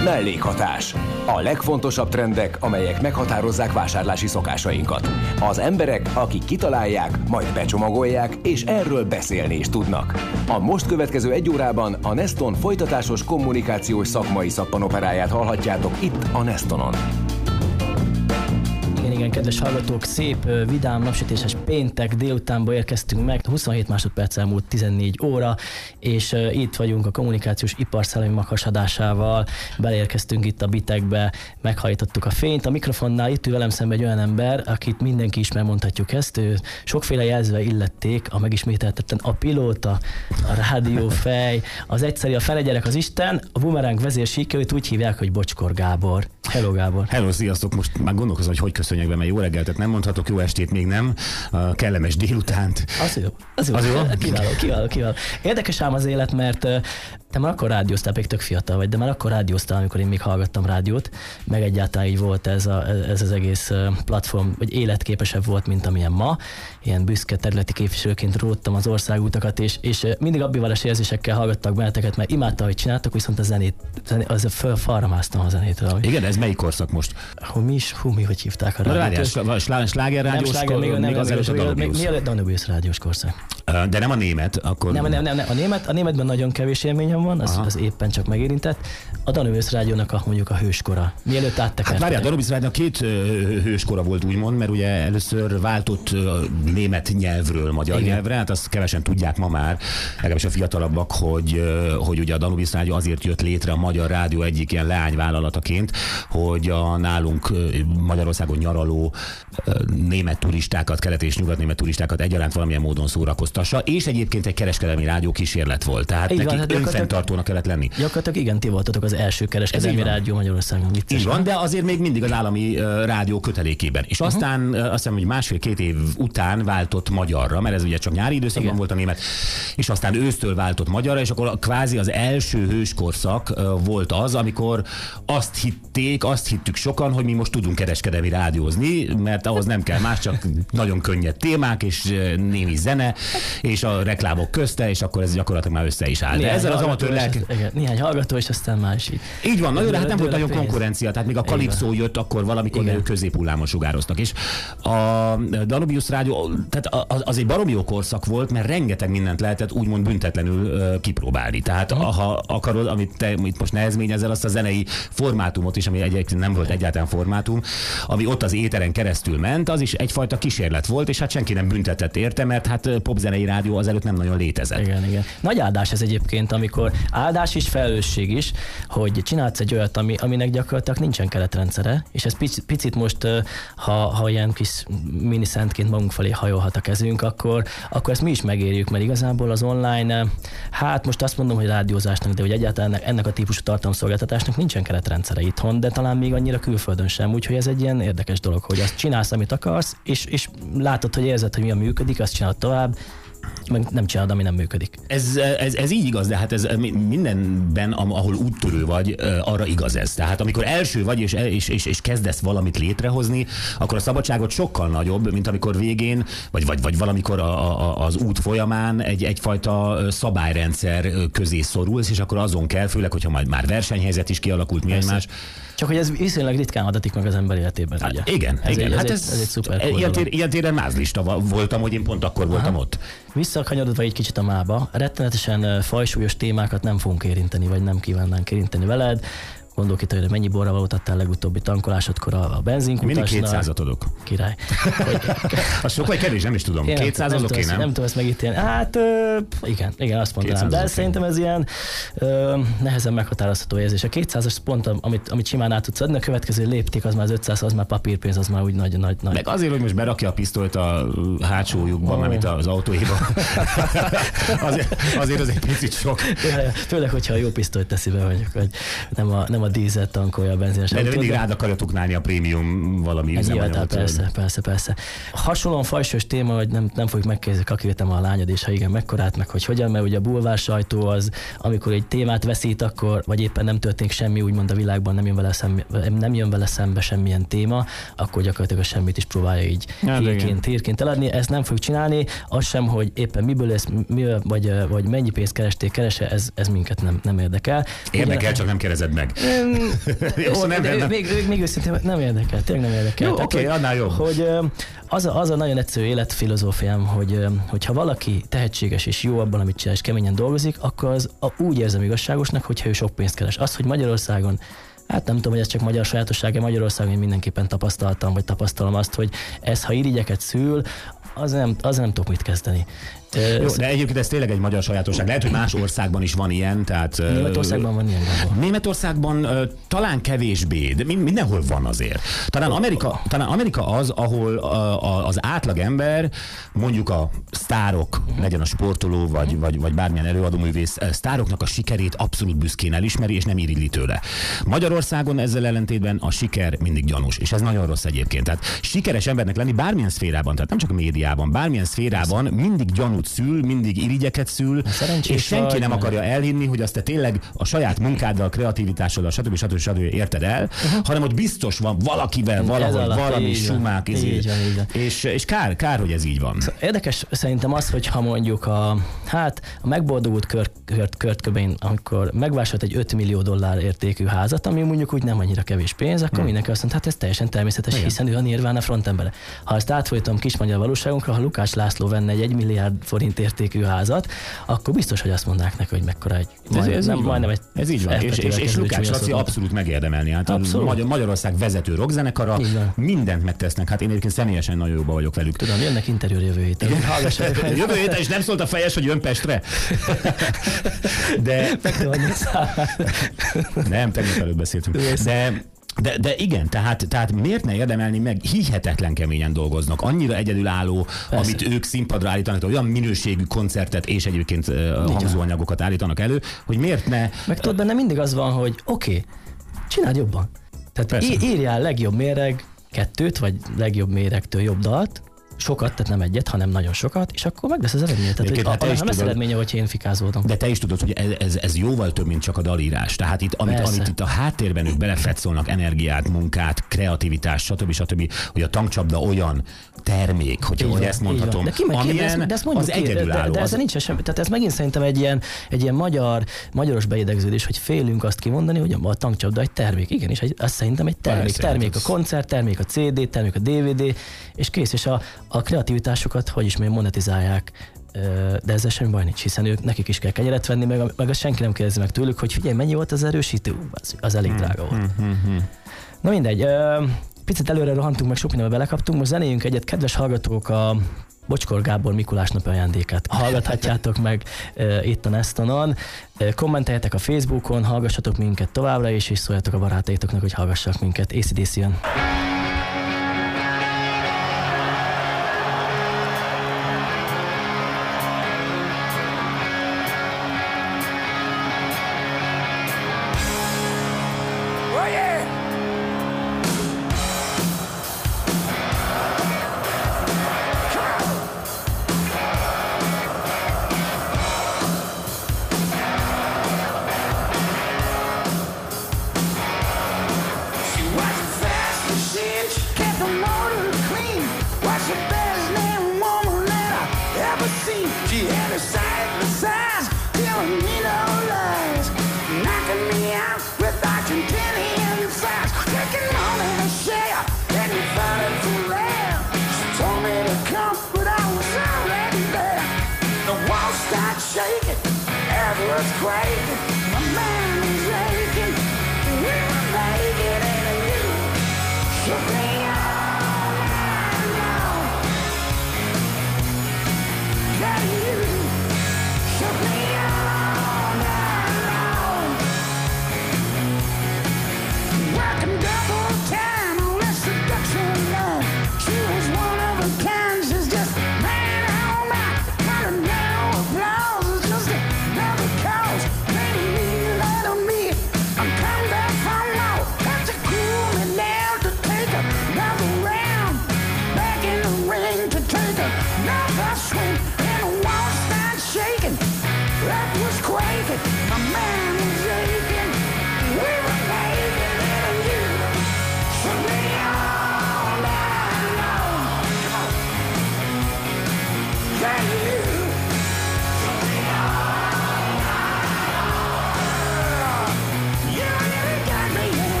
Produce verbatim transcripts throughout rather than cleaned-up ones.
Mellékhatás. A legfontosabb trendek, amelyek meghatározzák vásárlási szokásainkat. Az emberek, akik kitalálják, majd becsomagolják, és erről beszélni is tudnak. A most következő egy órában a Neston folytatásos kommunikációs szakmai szappanoperáját hallhatjátok itt a Nestonon. Igen, igen, kedves hallgatók, szép, vidám, napsütéses péntek délutánba érkeztünk meg. huszonhét másodperc elmúlt tizennégy óra, és uh, itt vagyunk a kommunikációs ipar szellemi maghasadásával. Beleérkeztünk itt a bitekbe, meghajtottuk a fényt. A mikrofonnál itt ül velem szemben egy olyan ember, akit mindenki ismer, mondhatjuk ezt. Ő sokféle jelzve illették, a megismételtetten a pilóta, a rádiófej, az egyszerű, a felegyerek, az Isten, a bumeránk vezérsíkja, őt úgy hívják, hogy Bocskor Gábor. Hello, Gábor. Hello, sziasztok! Most már gondolkozom, hogy hogy köszönjek be, mert jó reggeltet nem mondhatok, jó estét még nem, a kellemes délutánt. Az jó, az jó. Az jó? Kiváló, kiváló, kiváló. Érdekes ám az élet, mert te már akkor rádióztál, még tök fiatal vagy, de már akkor rádióztál, amikor én még hallgattam rádiót, meg egyáltalán így volt ez, a, ez az egész platform, vagy életképesebb volt, mint amilyen ma. Ilyen büszke területi képviselőként róttam az országútakat, és, és mindig abbivalas érzésekkel hallgattak benneteket, mert imádta, hogy csináltak, viszont a zenét, az föl falra másztam a zenét. Igen, ez melyik korszak most? Hú, mi is, hú, mi, hogy hívták a rádiót? Várjál, sláger rádiós korszak, még, még az előtt a Danubius. Mi a Danubius rádiós korszak? De nem a német, akkor... Nem, nem, nem, nem. A, német, a németben nagyon kevés élményem van, az, az éppen csak megérintett. A Danubius rádiónak a, mondjuk a hőskora. Mielőtt áttekertek. Hát várjál, a Danubius rádiónak két hőskora volt úgymond, mert ugye először váltott német nyelvről magyar Igen. nyelvre, hát azt kevesen tudják ma már, legalábbis a fiatalabbak, hogy, hogy ugye a Danubius rádió azért jött létre a magyar rádió egyik ilyen leányvállalataként, hogy a nálunk Magyarországon nyaraló német turistákat, kelet- és nyugatnémet turistákat egyaránt valamilyen módon szórakoztassa, és egyébként egy kereskedelmi rádió kísérlet volt. Tehát nekik hát önfenntartónak kellett lenni. Gyakorlatilag igen, ti voltatok az első kereskedelmi rádió Magyarországon. Így van, de azért még mindig az állami uh, rádió kötelékében. És uh-huh. aztán uh, azt hiszem, hogy másfél-két év után váltott magyarra, mert ez ugye csak nyári időszakban igen. volt a német, és aztán ősztől váltott magyarra, és akkor kvázi az első hőskorszak uh, volt az, amikor azt hitték, azt hittük sokan, hogy mi most tudunk kereskedelmi rádiózni, mert ahhoz nem kell más, csak nagyon könnyed témák, és uh, némi zene, és a reklámok közte, és akkor ez gyakorlatilag már össze is áll. De ezzel az amatőr lelke... Néhány hallgató, és aztán más így. Így van, nagyon, hát nem volt nagyon konkurencia, tehát még a Kalipszó jött akkor valamikor, mert ők középhullámon sugároztak. És a Danubius rádió, tehát az egy baromi jó korszak volt, mert rengeteg mindent lehetett úgymond büntetlenül kipróbálni. Tehát uh-huh. ha akarod, amit te itt most nehezményezel, azt a zenei formátumot is, ami egyébként nem volt egyáltalán formátum, ami ott az éteren keresztül ment, az is egyfajta kísérlet volt, és hát senki nem büntetett érte, mert hát popzenei rádió azelőtt nem nagyon létezett. Igen, igen. Nagy áldás ez egyébként, amikor áldás is, felelősség is, hogy csinálsz egy olyat, ami, aminek gyakorlatilag nincsen keretrendszere, és ez picit, picit most, ha, ha ilyen kis miniszentként magunk felé hajolhat a kezünk, akkor, akkor ezt mi is megérjük, mert igazából az online, hát most azt mondom, hogy rádiózásnak, de hogy egyáltalán ennek a típusú tartalomszolgáltatásnak nincsen keretrendszere itthon, de talán még annyira külföldön sem, úgyhogy ez egy ilyen érdekes dolog, hogy azt csinálsz, amit akarsz, és, és látod, hogy érzed, hogy mi a működik, azt csinálod tovább, meg nem csinálod, ami nem működik. Ez, ez, ez így igaz, de hát ez mindenben, ahol úttörő vagy, arra igaz ez. Tehát amikor első vagy, és, és, és, és kezdesz valamit létrehozni, akkor a szabadságot sokkal nagyobb, mint amikor végén, vagy, vagy, vagy valamikor a, a, az út folyamán egy, egyfajta szabályrendszer közé szorulsz, és akkor azon kell, főleg, hogyha majd már versenyhelyzet is kialakult, mi egymás. Csak hogy ez viszonylag ritkán adatik meg az ember életében. Hát, ugye? igen, ez igen. Egy, hát ez, ez, egy, ez egy szuper ilyen, tér, ilyen téren mázlista voltam, hogy én pont akkor voltam Aha. ott. Visszakanyarodva egy kicsit a mába, rettenetesen fajsúlyos témákat nem fogunk érinteni, vagy nem kívánnánk érinteni veled. Gondolok itt, hogy mennyi borra valót adtál legutóbbi tankolásodkor a benzinkutasnak. Mindig kétszázat adok. Király. Az sok vagy kevés, nem is tudom. kétszáz az oké, nem? Nem tudom ezt megítélni. Hát ö, igen, igen, azt mondanám. De szerintem ez ilyen ö, nehezen meghatározható érzés. A kétszázas pont, amit, amit simán át tudsz adni, a következő lépték, az már az ötszáz, az már papírpénz, az már úgy nagy, nagy, nagy. Meg azért, hogy most berakja a pisztolyt a hátsó lyukba, oh. mármint az autóiba. azért, azért az egy picit sok. Főleg, hogyha a jó pisztolyt teszi be, mondjuk, hogy nem a, nem a dízelt tankolja a benzines autót. De mindig rád akarja tuknálni a prémium valami üzemanyagot. Persze, persze, persze. Hasonlóan fajsúlyos téma, hogy nem, nem fogjuk megkérdezni, kakértem a lányod, és ha igen, mekkorát, meg hogy hogyan, mert ugye a bulvár sajtó az, amikor egy témát veszít, akkor, vagy éppen nem történik semmi, úgymond a világban nem jön vele szembe, nem jön vele szembe semmilyen téma, akkor gyakorlatilag a semmit is próbálja így hírként, hírként eladni. Ezt nem fogjuk csinálni, az sem, hogy éppen miből lesz, miből, vagy, vagy mennyi pénzt keresték, kerese, ez, ez minket nem, nem érdekel. Érdekel, Ugyan, csak nem kérdezed meg. Jó, nem, nem, nem. Még, még, még őszintén nem érdekel, tényleg nem érdekel. Jó, oké, okay, annál jobb. Hogy az a, az a nagyon egyszerű életfilozófiám, hogy hogyha valaki tehetséges és jó abban, amit csinál, és keményen dolgozik, akkor az a, úgy érzem igazságosnak, hogyha ő sok pénzt keres. Az, hogy Magyarországon, hát nem tudom, hogy ez csak magyar sajátossága, Magyarországon én mindenképpen tapasztaltam, vagy tapasztalom azt, hogy ez, ha irigyeket szül, az nem, az nem tudok mit kezdeni. Jó, de egyébként ez tényleg egy magyar sajátosság. Lehet, hogy más országban is van ilyen. Tehát, Németországban van ilyen. Gondol. Németországban uh, talán kevésbé, de mindenhol van azért. Talán Amerika, talán Amerika az, ahol uh, az átlag ember, mondjuk a sztárok, uh-huh. legyen a sportoló, vagy, uh-huh. vagy, vagy bármilyen előadóművész, sztároknak a sikerét abszolút büszkén elismeri, és nem irigyli tőle. Magyarországon ezzel ellentétben a siker mindig gyanús, és ez nagyon rossz egyébként. Tehát sikeres embernek lenni bármilyen szférában, tehát nem csak a médiában, bármilyen szférában mindig gyanús szül, mindig irigyeket szül, és senki nem akarja elhinni, hogy azt te tényleg a saját munkáddal, kreativitásoddal, stb. stb. stb. Érted el, uh-huh. hanem ott biztos van valakivel, valahogy, valami sumák, és, és kár, kár, hogy ez így van. Szóval érdekes szerintem az, hogyha mondjuk a, hát, a megboldogult Kurt, Kurt, Kurt Cobain, amikor megvásárolt egy öt millió dollár értékű házat, ami mondjuk úgy nem annyira kevés pénz, akkor hmm. mindenki azt mondta, hát ez teljesen természetes, igen. hiszen ő a Nirvana frontembere. Ha ezt átfolytom kis magyar valóságunkra, ha Lukács László venne egy egy milliárd forint értékű házat, akkor biztos, hogy azt mondják neki, hogy mekkora egy... Ez, ez, nem, majdnem egy ez így van. És, és, és Lukács Laci abszolút megérdemelni. Hát Magyar, Magyarország vezető rockzenekara, mindent megtesznek. Hát én egyébként személyesen nagyon jóban vagyok velük. Tudom, jönnek interjúr jövő héten. Jövő héten, és nem szólt a fejes, hogy jön Pestre? De... nem, tegnap előtt beszéltünk. De... De, de igen, tehát, tehát miért ne érdemelni meg, hihetetlen keményen dolgoznak, annyira egyedülálló, persze. amit ők színpadra állítanak, olyan minőségű koncertet és egyébként uh, hangzóanyagokat állítanak elő, hogy miért ne... Meg tudod, benne mindig az van, hogy oké, okay, csináld jobban. Tehát í- írjál legjobb méreg kettőt, vagy legjobb méregtől jobb dalt, sokat, tehát nem egyet, hanem nagyon sokat, és akkor meg lesz az eredmény. Tehát, hogy a, nem lesz eredménye, hogy én fikázódom. De te is tudod, hogy ez, ez, ez jóval több, mint csak a dalírás. Tehát itt, amit, amit itt a háttérben ők belefetszolnak, energiát, munkát, kreativitást, stb. stb., hogy a tankcsapda olyan termék, hogyha hogy ezt mondhatom, de ki meg, amilyen de ezt, de az egyedülálló. De, de, de ez nincs sem, tehát ez megint szerintem egy ilyen, egy ilyen magyar, magyaros beidegződés, hogy félünk azt kimondani, hogy a tankcsapda egy termék. Igen, és egy, az szerintem egy termék. Persze, termék a koncert, termék a cé dé, termék a dé vé dé, és kész, és a, a kreativitásokat, hogy is még monetizálják, de ezzel semmi baj nincs, hiszen ők, nekik is kell kenyeret venni, meg, meg azt senki nem kérdezi meg tőlük, hogy figyelj, mennyi volt az erősítő? Az, az elég drága volt. Na mindegy, picit előre rohantunk, meg sok mindenbe belekaptunk, most zenéljünk egyet, kedves hallgatók, a Bocskor Gábor Mikulás napi ajándékát hallgathatjátok meg uh, itt a Nestonon. Uh, kommenteljetek a Facebookon, hallgassatok minket továbbra is, és szóljatok a barátaitoknak, hogy hallgassak minket. á cé dé cé jön.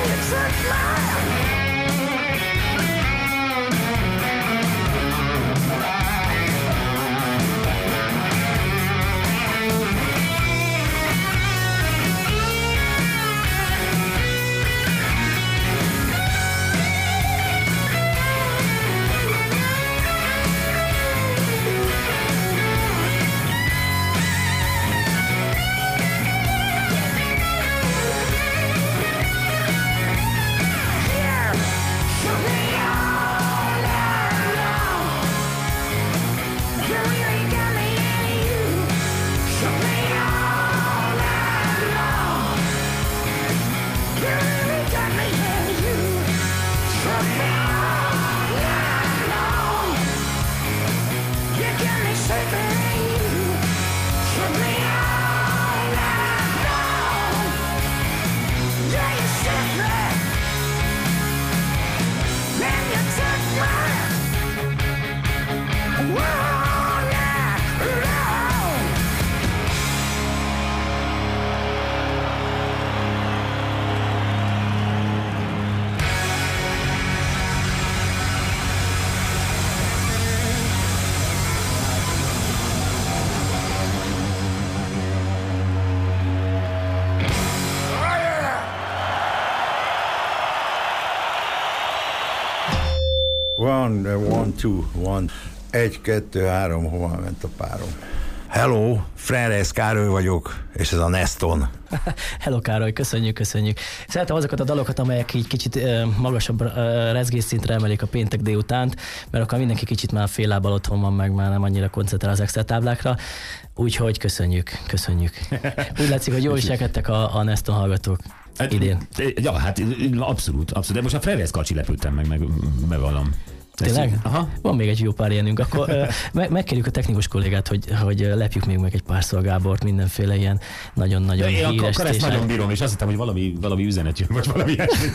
One, one, two, one. Egy, kettő, három, hova ment a párom? Hello, Freres Károly vagyok, és ez a Neston. Hello Károly, köszönjük, köszönjük. Szeretem azokat a dalokat, amelyek így kicsit uh, magasabb uh, rezgésszintre emelik a péntek délutánt, mert akkor mindenki kicsit már fél lábbal otthon van, meg már nem annyira koncentrál az extra táblákra. Úgyhogy köszönjük, köszönjük. Úgy látszik, hogy jól viselkedtek a, a Neston hallgatók. Hát, idén. Ja, hát abszolút, abszolút. De most a Freres Kacsi lepültem meg, meg bevallom. Tényleg? Aha. Van még egy jó pár ilyenünk. Akkor uh, meg, megkérjük a technikus kollégát, hogy, hogy lepjük még meg egy pár Gábort, mindenféle ilyen nagyon-nagyon híres. Én akkor ezt nagyon bírom, és azt hittem, hogy valami, valami üzenet jön, vagy valami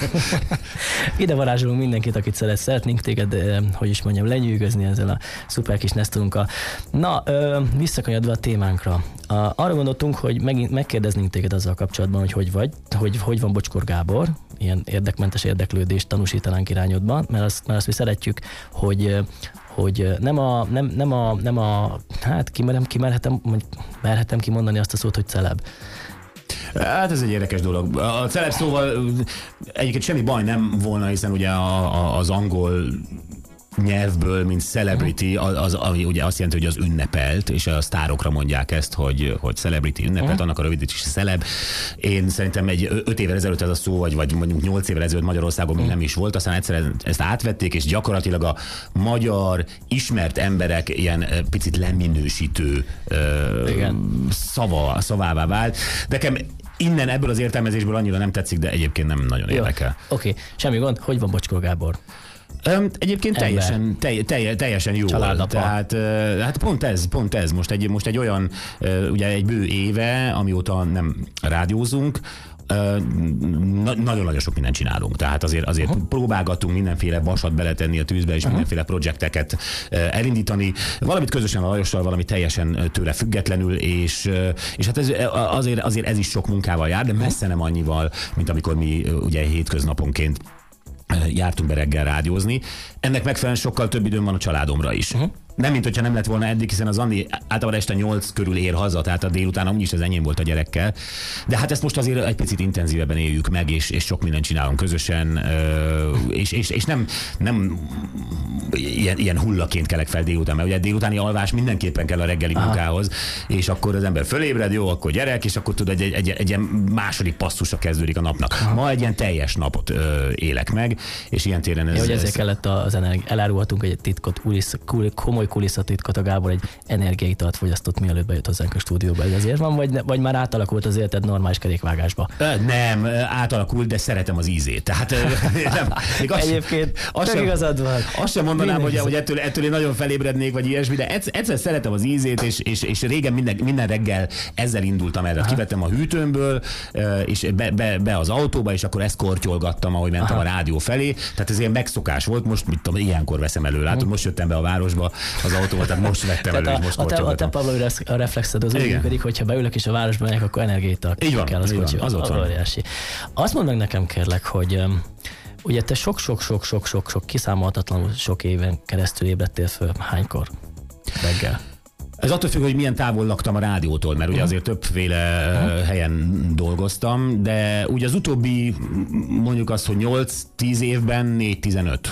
Ide varázsolunk mindenkit, akit szeret. Szeretnénk téged, uh, hogy is mondjam, lenyűgözni ezzel a szuper kis Nestonunkkal. Na, uh, visszakanyadva a témánkra. Uh, arra gondoltunk, hogy megint megkérdeznénk téged azzal kapcsolatban, hogy hogy vagy, hogy hogy van Bocskor Gábor, ilyen érdekmentes érdeklődést tanúsítanánk irányodban, mert azt, mert azt mi szeretjük, hogy, hogy nem a, nem, nem a, nem a hát kimerem, kimerhetem, merhetem kimondani azt a szót, hogy celeb. Hát ez egy érdekes dolog. A celeb szóval egyébként semmi baj nem volna, hiszen ugye a, a, az angol nyelvből, mint celebrity, az, az, ami ugye azt jelenti, hogy az ünnepelt, és a sztárokra mondják ezt, hogy, hogy celebrity ünnepelt, uh-huh. annak a rövidítés celeb. Én szerintem egy öt évvel ezelőtt ez a szó, vagy, vagy mondjuk nyolc évvel ezelőtt Magyarországon még uh-huh. nem is volt, aztán egyszerűen ezt átvették, és gyakorlatilag a magyar ismert emberek ilyen picit leminősítő uh, szava, szavává vált. Nekem innen ebből az értelmezésből annyira nem tetszik, de egyébként nem nagyon érdekel. Oké, okay. Semmi gond. Hogy van Bocskor Gábor? Egyébként teljesen, telj, telj, teljesen jó. Tehát hát pont ez, pont ez. Most egy, most egy olyan, ugye egy bő éve, amióta nem rádiózunk, Na, nagyon-nagyon sok mindent csinálunk. Tehát azért, azért uh-huh. próbálgatunk mindenféle vasat beletenni a tűzbe, és uh-huh. mindenféle projekteket elindítani. Valamit közösen a Lajossal, valami teljesen tőle függetlenül, és, és hát ez, azért, azért ez is sok munkával jár, de messze nem annyival, mint amikor mi ugye hétköznaponként jártunk be reggel rádiózni. Ennek megfelelően sokkal több időm van a családomra is. Uh-huh. Nem, mint hogyha nem lett volna eddig, hiszen az Andi általában este nyolc körül ér haza, tehát a délután úgyis az enyém volt a gyerekkel. De hát ezt most azért egy picit intenzívebben éljük meg, és, és sok mindent csinálunk közösen, és, és, és nem, nem ilyen, ilyen hullaként kelek fel délután, mert ugye délutáni alvás mindenképpen kell a reggeli Aha. munkához, és akkor az ember fölébred, jó, akkor gyerek, és akkor tud egy, egy, egy, egy ilyen második passzusra kezdődik a napnak. Aha. Ma egy ilyen teljes napot ö, élek meg, és ilyen téren ez... Ja, hogy ezért ez... kellett az energi... elárulhatunk egy titkot, kulisz, kul, komoly kulisszatitkot, a Gábor egy energiaitalt fogyasztott, mielőtt bejött hozzánk a stúdióba. Ez azért van, vagy, vagy már átalakult az életed normális kerékvágásba? Nem, átalakult, de szeretem az ízét. Tehát nem, az Egyébként az sem, igazad van. Azt sem mondanám, hogy, hogy ettől, ettől én nagyon felébrednék, vagy ilyesmi, de egyszer, egyszer szeretem az ízét, és, és, és régen minden, minden reggel ezzel indultam erre. Aha. Kivettem a hűtőmből, és be, be, be az autóba, és akkor ezt kortyolgattam, ahogy mentem Aha. a rádió felé. Tehát ez ilyen megszokás volt, most mit tudom, ilyenkor veszem elő. Látod, most jöttem be a városba, az autóval, tehát most vettem elő, és most a, te, a te korcsogatom. Pablo, a reflexed az úgy működik, hogyha beülök és a városba megyek, akkor energiaital kell az kocsi. Az ott van. Óriási. Azt mondd meg nekem, kérlek, hogy um, ugye te sok-sok-sok-sok-sok kiszámolhatatlanul sok éven keresztül ébredtél föl. Hánykor? Reggel. Ez attól függ, hogy milyen távol laktam a rádiótól, mert ugye azért többféle uh-huh. helyen dolgoztam, de ugye az utóbbi, mondjuk azt, hogy nyolc-tíz évben négy tizenöt.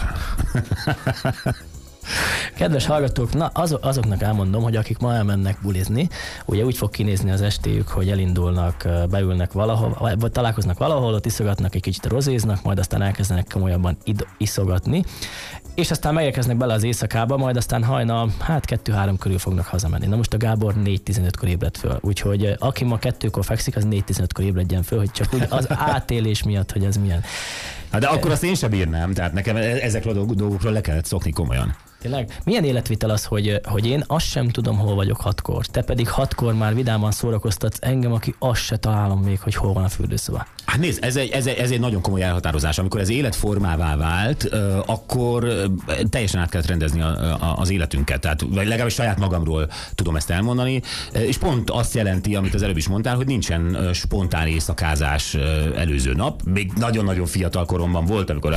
Kedves hallgatók, na azok, azoknak elmondom, hogy akik ma elmennek bulizni, ugye úgy fog kinézni az estéjük, hogy elindulnak, beülnek valahol, vagy találkoznak valahol, ott iszogatnak, egy kicsit rozéznak, majd aztán elkezdenek komolyabban id- iszogatni, és aztán megérkeznek bele az éjszakába, majd aztán hajnal, hát kettő-három körül fognak hazamenni. Na most a Gábor négy tizenötkor ébred föl, úgyhogy aki ma kettőkor fekszik, az négy tizenötkor ébredjen föl, hogy csak úgy az átélés miatt, hogy ez milyen. Hát de akkor azt én sem bírnám, tehát nekem ezekről a dolgokról le kellett szokni komolyan. Tényleg? Milyen életvitel az, hogy, hogy én azt sem tudom, hol vagyok hatkor. Te pedig hatkor már vidáman szórakoztatsz engem, aki azt se találom még, hogy hol van a fürdőszoba. Hát nézd, ez egy, ez, egy, ez egy nagyon komoly elhatározás. Amikor ez életformává vált, akkor teljesen át kellett rendezni a, a, az életünket. Tehát, vagy legalábbis saját magamról tudom ezt elmondani. És pont azt jelenti, amit az előbb is mondtál, hogy nincsen spontán éjszakázás előző nap. Még nagyon-nagyon fiatal koromban volt, amikor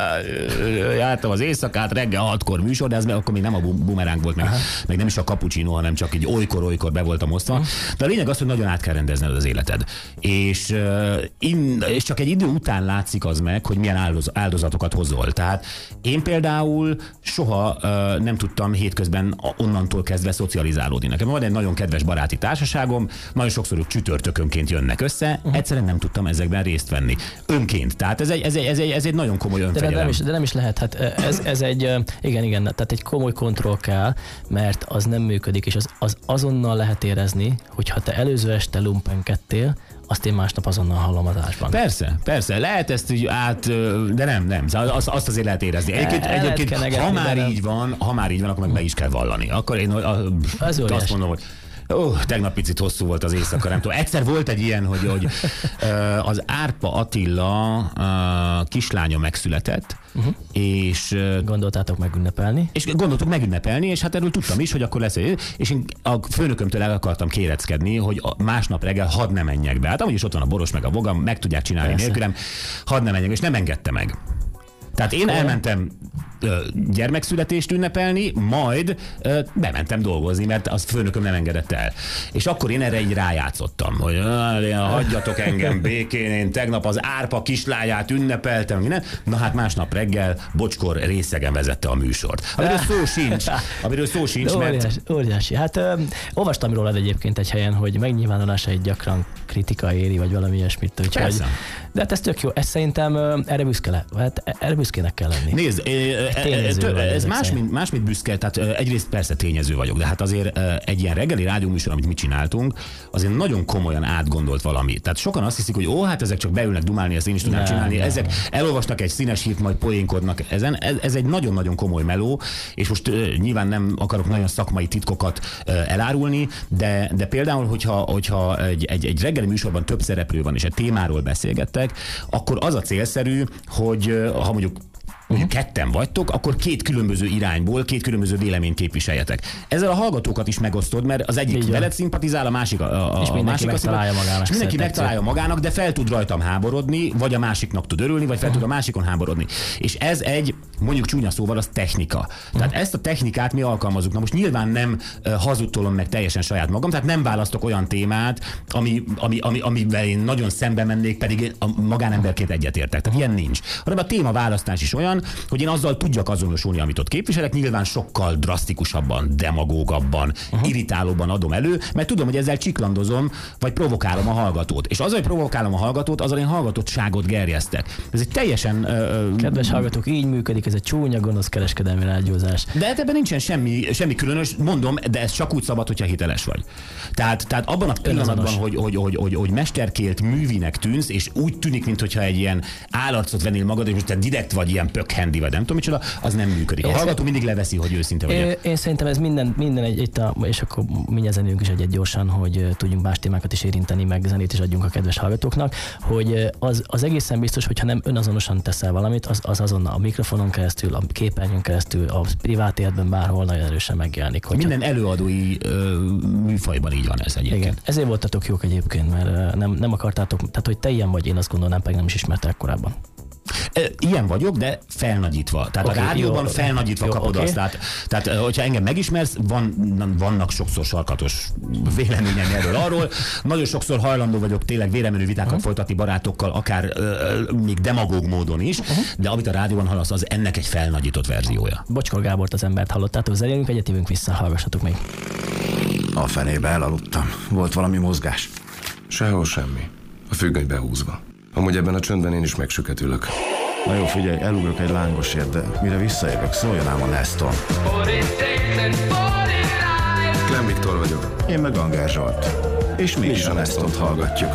jártam az éjszakát, reggel hatkor műsor, de ez akkor még nem a bumeránk volt, meg, meg nem is a cappuccino, hanem csak így olykor-olykor be voltam osztva. De a lényeg az, hogy nagyon át kell rendezned az életed. És, uh, in, és csak egy idő után látszik az meg, hogy milyen áldoz, áldozatokat hozol. Tehát én például soha uh, nem tudtam hétközben onnantól kezdve szocializálódni. Nekem van egy nagyon kedves baráti társaságom, nagyon sokszor csütörtökönként jönnek össze, uh-huh. egyszerűen nem tudtam ezekben részt venni. Önként. Tehát ez egy, ez egy, ez egy, ez egy nagyon komoly önfegyelem. De nem is, de nem is lehet. Hát ez, ez egy, igen, igen, tehát egy komoly kontroll kell, mert az nem működik, és az, az azonnal lehet érezni, hogyha te előző este lumpenkedtél, azt én másnap azonnal hallom az ásban. Persze, persze, lehet ezt így át, de nem, nem, azt, azt azért lehet érezni. Egyébként, El, egyébként lehet ha már nem. így van, ha már így van, akkor meg be is kell vallani. Akkor én azt óriás. mondom, hogy Ó, tegnap picit hosszú volt az éjszaka, nem tudom. Egyszer volt egy ilyen, hogy, hogy az Árpa Attila kislánya megszületett, uh-huh. és... Gondoltátok megünnepelni? És gondoltuk megünnepelni, és hát erről tudtam is, hogy akkor lesz. És én a főnökömtől el akartam kéreckedni, hogy másnap reggel hadd ne menjek be. Hát amúgy is ott van a boros, meg a vogam, meg tudják csinálni Persze. nélkülem, hadd ne menjek, és nem engedte meg. Tehát én elmentem ö, gyermekszületést ünnepelni, majd ö, bementem dolgozni, mert az főnököm nem engedett el. És akkor én erre így rájátszottam, hogy hagyjatok engem békén, én tegnap az Árpa kislányát ünnepeltem, minden. Na hát másnap reggel Bocskor részegen vezette a műsort. Amiről szó sincs, amiről szó sincs, óriási, mert... Óriási. Hát ö, olvastam rólad egyébként egy helyen, hogy megnyilvánulásait gyakran kritika éri, vagy valami ilyesmit. Úgyhogy, de hát ez tök jó. Ez szerintem ö, erre büszke le. Hát erre büszkének kell lenni. Nézd, ez más mint, más, mint büszke, tehát egyrészt persze tényező vagyok, de hát azért egy ilyen reggeli rádióműsor, amit mi csináltunk, azért nagyon komolyan átgondolt valami. Tehát sokan azt hiszik, hogy ó, hát ezek csak beülnek dumálni, ezt én is tudnám csinálni. Nem, ezek nem. Elolvasnak egy színes hírt, majd poénkodnak ezen. Ez, ez egy nagyon-nagyon komoly meló, és most uh, nyilván nem akarok nagyon szakmai titkokat uh, elárulni, de, de például, hogyha, hogyha egy, egy, egy reggeli műsorban több szereplő van, és egy témáról beszélgettek, akkor az a célszerű, hogy uh, ha mondjuk mondjuk ketten vagytok, akkor két különböző irányból, két különböző véleményt képviseljetek. Ezzel a hallgatókat is megosztod, mert az egyik Így veled szimpatizál, a másik a, a és mindenki másik megtalálja magának. És mindenki megtalálja magának, de fel tud rajtam háborodni, vagy a másiknak tud örülni, vagy fel tud a másikon háborodni. És ez egy, mondjuk csúnya szóval, az technika. Tehát ezt a technikát mi alkalmazunk. Na most nyilván nem uh, hazudtolom meg teljesen saját magam, tehát nem választok olyan témát, ami, ami, ami, amivel én nagyon szembe mennék, pedig én a magánemberként egyetértek. Tehát ilyen nincs. Hanem a témaválasztás is olyan, hogy én azzal tudjak azonosulni, amit ott képviselek, nyilván sokkal drasztikusabban, demagógabban, uh-huh. irritálóban adom elő, mert tudom, hogy ezzel csiklandozom, vagy provokálom a hallgatót. És azzal, hogy provokálom a hallgatót, azzal én hallgatottságot gerjesztek. Ez egy teljesen... Uh, Kedves hallgatók, így működik, ez egy csúnya, gonosz kereskedelmi rádiózás. De ebben nincsen semmi, semmi különös, mondom, de ez csak úgy szabad, hogyha hiteles vagy. Tehát, tehát abban a pillanatban, hogy, hogy, hogy, hogy, hogy mesterkélt művinek tűnsz, és úgy tűnik, mintha egy ilyen állarcot vennél magad, és most te direkt vagy ilyen pökhendi, vagy nem tudom micsoda, az nem működik. A hallgató mindig leveszi, hogy őszinte vagy. Én, én szerintem ez minden, minden egy, egy a, és akkor mindjárt zenélünk is egy gyorsan, hogy tudjunk más témákat is érinteni, meg zenét is adjunk a kedves hallgatóknak, hogy az, az egészen biztos, hogyha nem önazonosan teszel valamit, az, az azonnal a mikrofonon keresztül, a képernyőn keresztül, a privát életben bárhol nagyon erősen megjelenik. Hogyha... Minden előadói ö, műfajban így van ez egyébként. Igen, ezért voltatok jók egyébként, mert nem, nem akartátok, tehát hogy te ilyen vagy, én azt gondolnám, pedig nem is ismertek korábban. Ilyen vagyok, de felnagyítva. Tehát okay, a rádióban jó, felnagyítva jó, kapod okay. azt. Tehát, tehát, hogyha engem megismersz, van, vannak sokszor sarkatos véleményem erről arról. Nagyon sokszor hajlandó vagyok tényleg véremenő vitákat uh-huh. folytatni barátokkal, akár uh, még demagóg módon is, uh-huh. de amit a rádióban hallasz, az ennek egy felnagyított verziója. Bocskor Gábort, az embert hallottátok, zenélünk, egyet jövünk vissza, hallgassatok még. A fenébe elaludtam. Volt valami mozgás? Sehol semmi. A függöny behúzva. Amúgy ebben a csöndben én is megsüketülök. Na jó, figyelj, elugrok egy lángosért, de mire visszajövök, szóljon ám a Neston. Klemm Viktor vagyok. Én meg Anger Zsolt. És mi, mi is a Nestont hallgatjuk.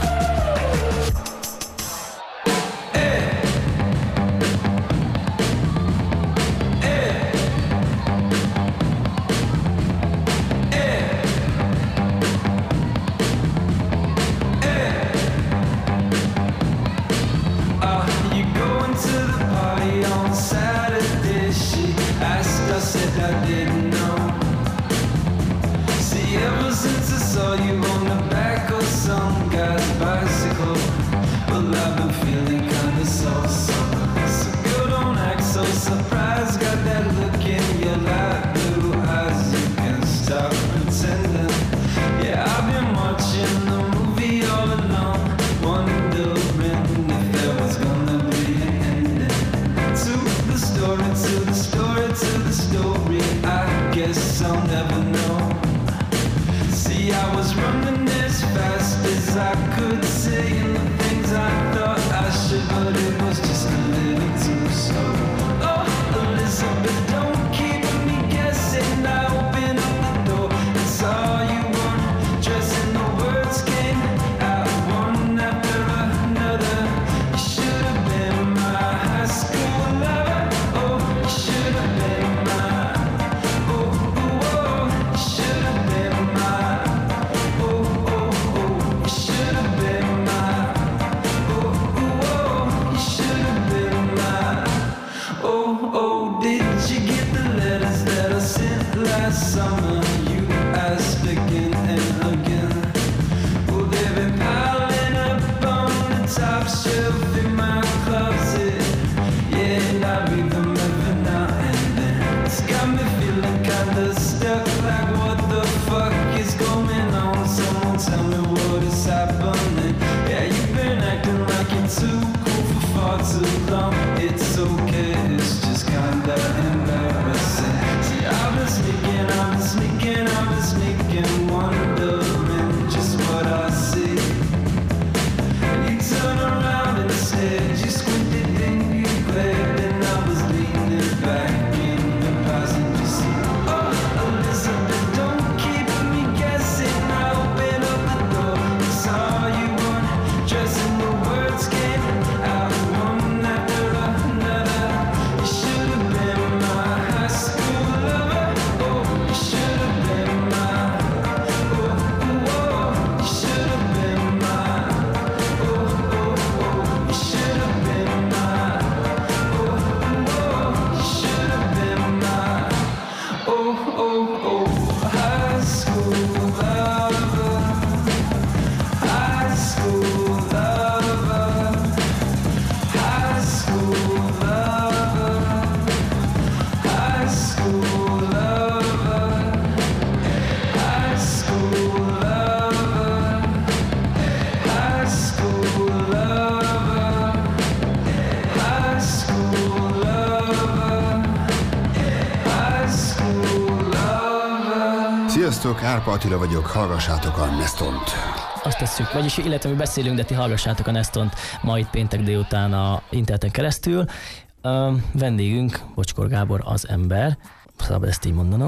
Sziasztok, Árpa Attila vagyok, hallgassátok a Nestont. Azt tesszük, vagyis illetve mi beszélünk, de ti hallgassátok a Nestont ma itt péntek délután a interneten keresztül. Uh, vendégünk Bocskor Gábor, az ember, szabad ezt így mondanom.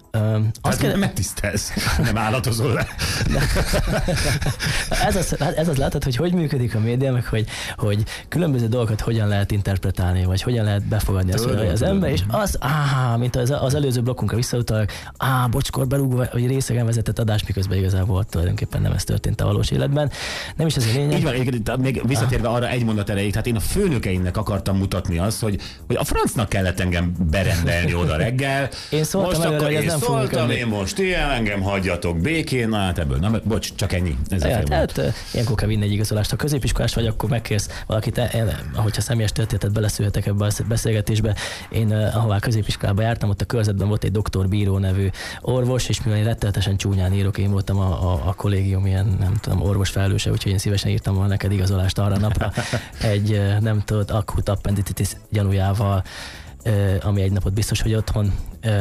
Um, azt kell... megtisztelsz, nem állatozol le. ez, az, ez az látod, hogy hogy működik a média, meg hogy, hogy különböző dolgokat hogyan lehet interpretálni, vagy hogyan lehet befogadni azt, hogy az ember, és az, áh, mint az, az előző blokkunkra visszautalak, áh, bocskor berúgva, vagy részegen vezetett adás, miközben igazából tulajdonképpen nem ez történt a valós életben. Nem is ez a lényeg. Így van, még visszatérve arra egy mondat erejéig, tehát én a főnökeimnek akartam mutatni azt, hogy, hogy a francnak kellett engem berendelni oda reggel. Én szóltam előre, hogy ez nem Szóltam én most, ilyen, engem hagyjatok békén, na hát ebből, na, bocs, csak ennyi. Ez ja, tehát ilyenkor kell vinni egy igazolást. Ha középiskolás vagy, akkor megkérsz valakit, én, ahogyha személyes történetet beleszülhetek ebbe a beszélgetésbe. Én ahová középiskolába jártam, ott a körzetben volt egy doktor Bíró nevű orvos, és mivel én rettenetesen csúnyán írok, én voltam a, a, a kollégium ilyen, nem tudom, orvos felelőse, úgyhogy én szívesen írtam volna neked igazolást arra napra egy, nem tudod, akut appendicitis gyanújával, ami egy napot biztos, hogy otthon,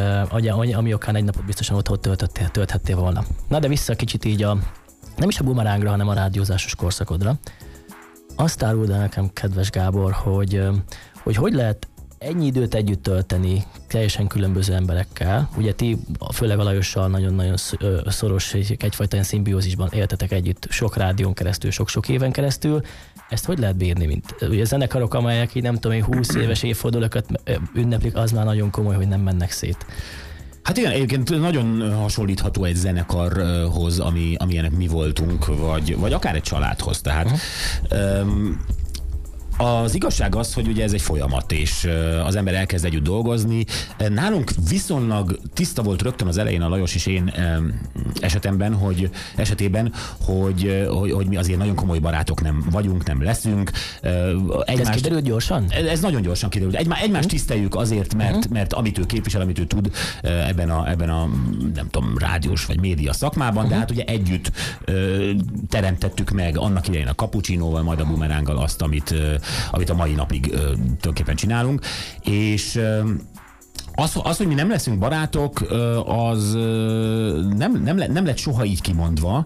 ami okán egy napot biztosan otthon töltöttél, tölthettél volna. Na de vissza kicsit így a, nem is a bumerángra, hanem a rádiózásos korszakodra. Azt áruld el nekem, kedves Gábor, hogy, hogy hogy lehet ennyi időt együtt tölteni teljesen különböző emberekkel. Ugye ti, főleg a Lajossal nagyon-nagyon szoros, egyfajta ilyen szimbiózisban éltetek együtt sok rádión keresztül, sok-sok éven keresztül. Ezt hogy lehet bírni, mint ugye zenekarok, amelyek így nem tudom én húsz éves évfordulókat ünneplik, az már nagyon komoly, hogy nem mennek szét. Hát igen, egyébként nagyon hasonlítható egy zenekarhoz, ami, amilyenek mi voltunk, vagy, vagy akár egy családhoz. Tehát uh-huh. um, az igazság az, hogy ugye ez egy folyamat, és az ember elkezd együtt dolgozni. Nálunk viszonylag tiszta volt rögtön az elején a Lajos és én esetemben, hogy, esetében, hogy, hogy, hogy mi azért nagyon komoly barátok nem vagyunk, nem leszünk. Egymást, ez kiderült gyorsan? Ez nagyon gyorsan kiderült. Egymá, egymást tiszteljük azért, mert, mert amit ő képvisel, amit ő tud ebben a, ebben a nem tudom, rádiós vagy média szakmában, uh-huh. de hát ugye együtt teremtettük meg annak idején a Cappuccinoval, majd a Bumeránggal azt, amit amit a mai napig ö, tulajdonképpen csinálunk, és ö, az, az, hogy mi nem leszünk barátok, az nem, nem, nem lett soha így kimondva,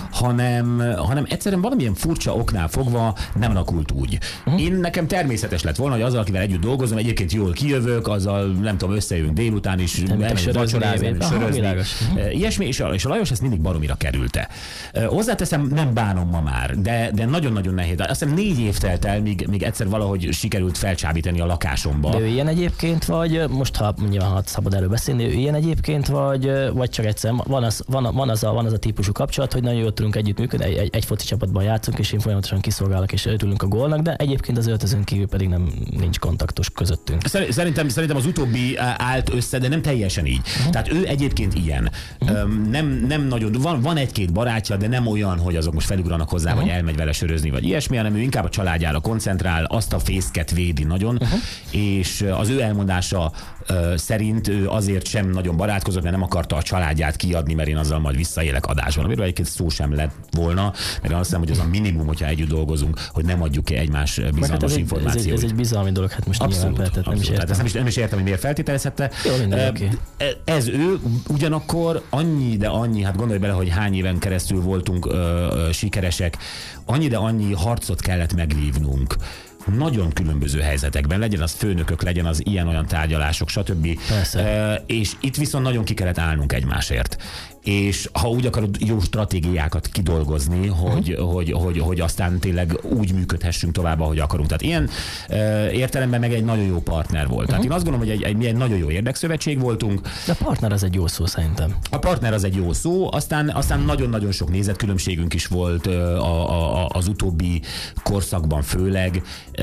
hanem, hanem egyszerűen valamilyen furcsa oknál fogva nem alakult úgy. Uh-huh. Én nekem természetes lett volna, hogy azzal, akivel együtt dolgozom, egyébként jól kijövök, azzal nem tudom, összejövünk délután is, elmegyünk vacsorázni, sörözni, uh-huh. ilyesmi, és a, és a Lajos ezt mindig baromira kerülte. Hozzáteszem, nem bánom ma már, de, de nagyon-nagyon nehéz. Azt hiszem négy év telt el, míg, míg egyszer valahogy sikerült felcsábítani a lakásomba. De ő ilyen egyébként, vagy most ha nyilván ha szabad erről beszélni, ő ilyen egyébként, vagy, vagy csak egyszer van az, van, van, az a, van az a típusú kapcsolat, hogy nagyon jól tudunk együtt működni, egy, egy, egy foci csapatban játszunk, és én folyamatosan kiszolgálok, és örülünk a gólnak, de egyébként az öltözőn kívül pedig nem nincs kontaktus közöttünk. Szerintem, szerintem az utóbbi állt össze, de nem teljesen így. Uh-huh. Tehát ő egyébként ilyen. Uh-huh. Nem, nem nagyon, van, van egy-két barátja, de nem olyan, hogy azok most felugranak hozzá, uh-huh. vagy elmegy vele sörözni, vagy ilyesmi, hanem ő inkább a családjára koncentrál, azt a fészket védi nagyon, uh-huh. és az ő elmondása szerint ő azért sem nagyon barátkozott, mert nem akarta a családját kiadni, mert én azzal majd visszaélek adásban. Amiről egyébként szó sem lett volna, mert azt hiszem, hogy az a minimum, hogyha együtt dolgozunk, hogy nem adjuk ki egymás bizalmas hát ez információt. Egy, ez, egy, ez egy bizalmi dolog, hát most abszolút, nyilván abszolút. Nem is értem. Hát nem, is, nem is értem, hogy miért feltételezhette. Jó, minden, uh, ez ő, ugyanakkor annyi, de annyi, hát gondolj bele, hogy hány éven keresztül voltunk uh, uh, sikeresek, annyi, de annyi harcot kellett megvívnunk. Nagyon különböző helyzetekben, legyen az főnökök, legyen az ilyen-olyan tárgyalások, stb. E, és itt viszont nagyon ki kellett állnunk egymásért. És ha úgy akarod, jó stratégiákat kidolgozni, hogy, uh-huh. hogy, hogy, hogy aztán tényleg úgy működhessünk tovább, ahogy akarunk. Tehát ilyen e, értelemben meg egy nagyon jó partner volt. Uh-huh. Tehát én azt gondolom, hogy egy, egy, mi egy nagyon jó érdekszövetség voltunk. De a partner az egy jó szó szerintem. A partner az egy jó szó, aztán, aztán nagyon-nagyon sok nézetkülönbségünk is volt a, a, az utóbbi korszakban főleg,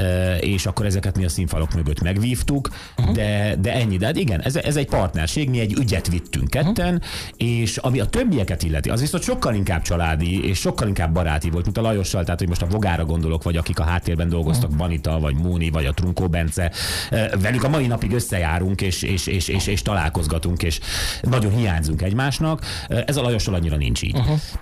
és akkor ezeket mi a színfalok mögött megvívtuk, uh-huh. de, de ennyi. De hát igen, ez, ez egy partnerség, mi egy ügyet vittünk ketten, uh-huh. és ami a többieket illeti, az viszont sokkal inkább családi, és sokkal inkább baráti volt, mint a Lajossal, tehát hogy most a Vogára gondolok, vagy akik a háttérben dolgoztak, uh-huh. Banita, vagy Móni, vagy a Trunkó Bence, velük a mai napig összejárunk, és, és, és, és, és találkozgatunk, és nagyon hiányzunk egymásnak. Ez a Lajossal annyira nincs így. Uh-huh.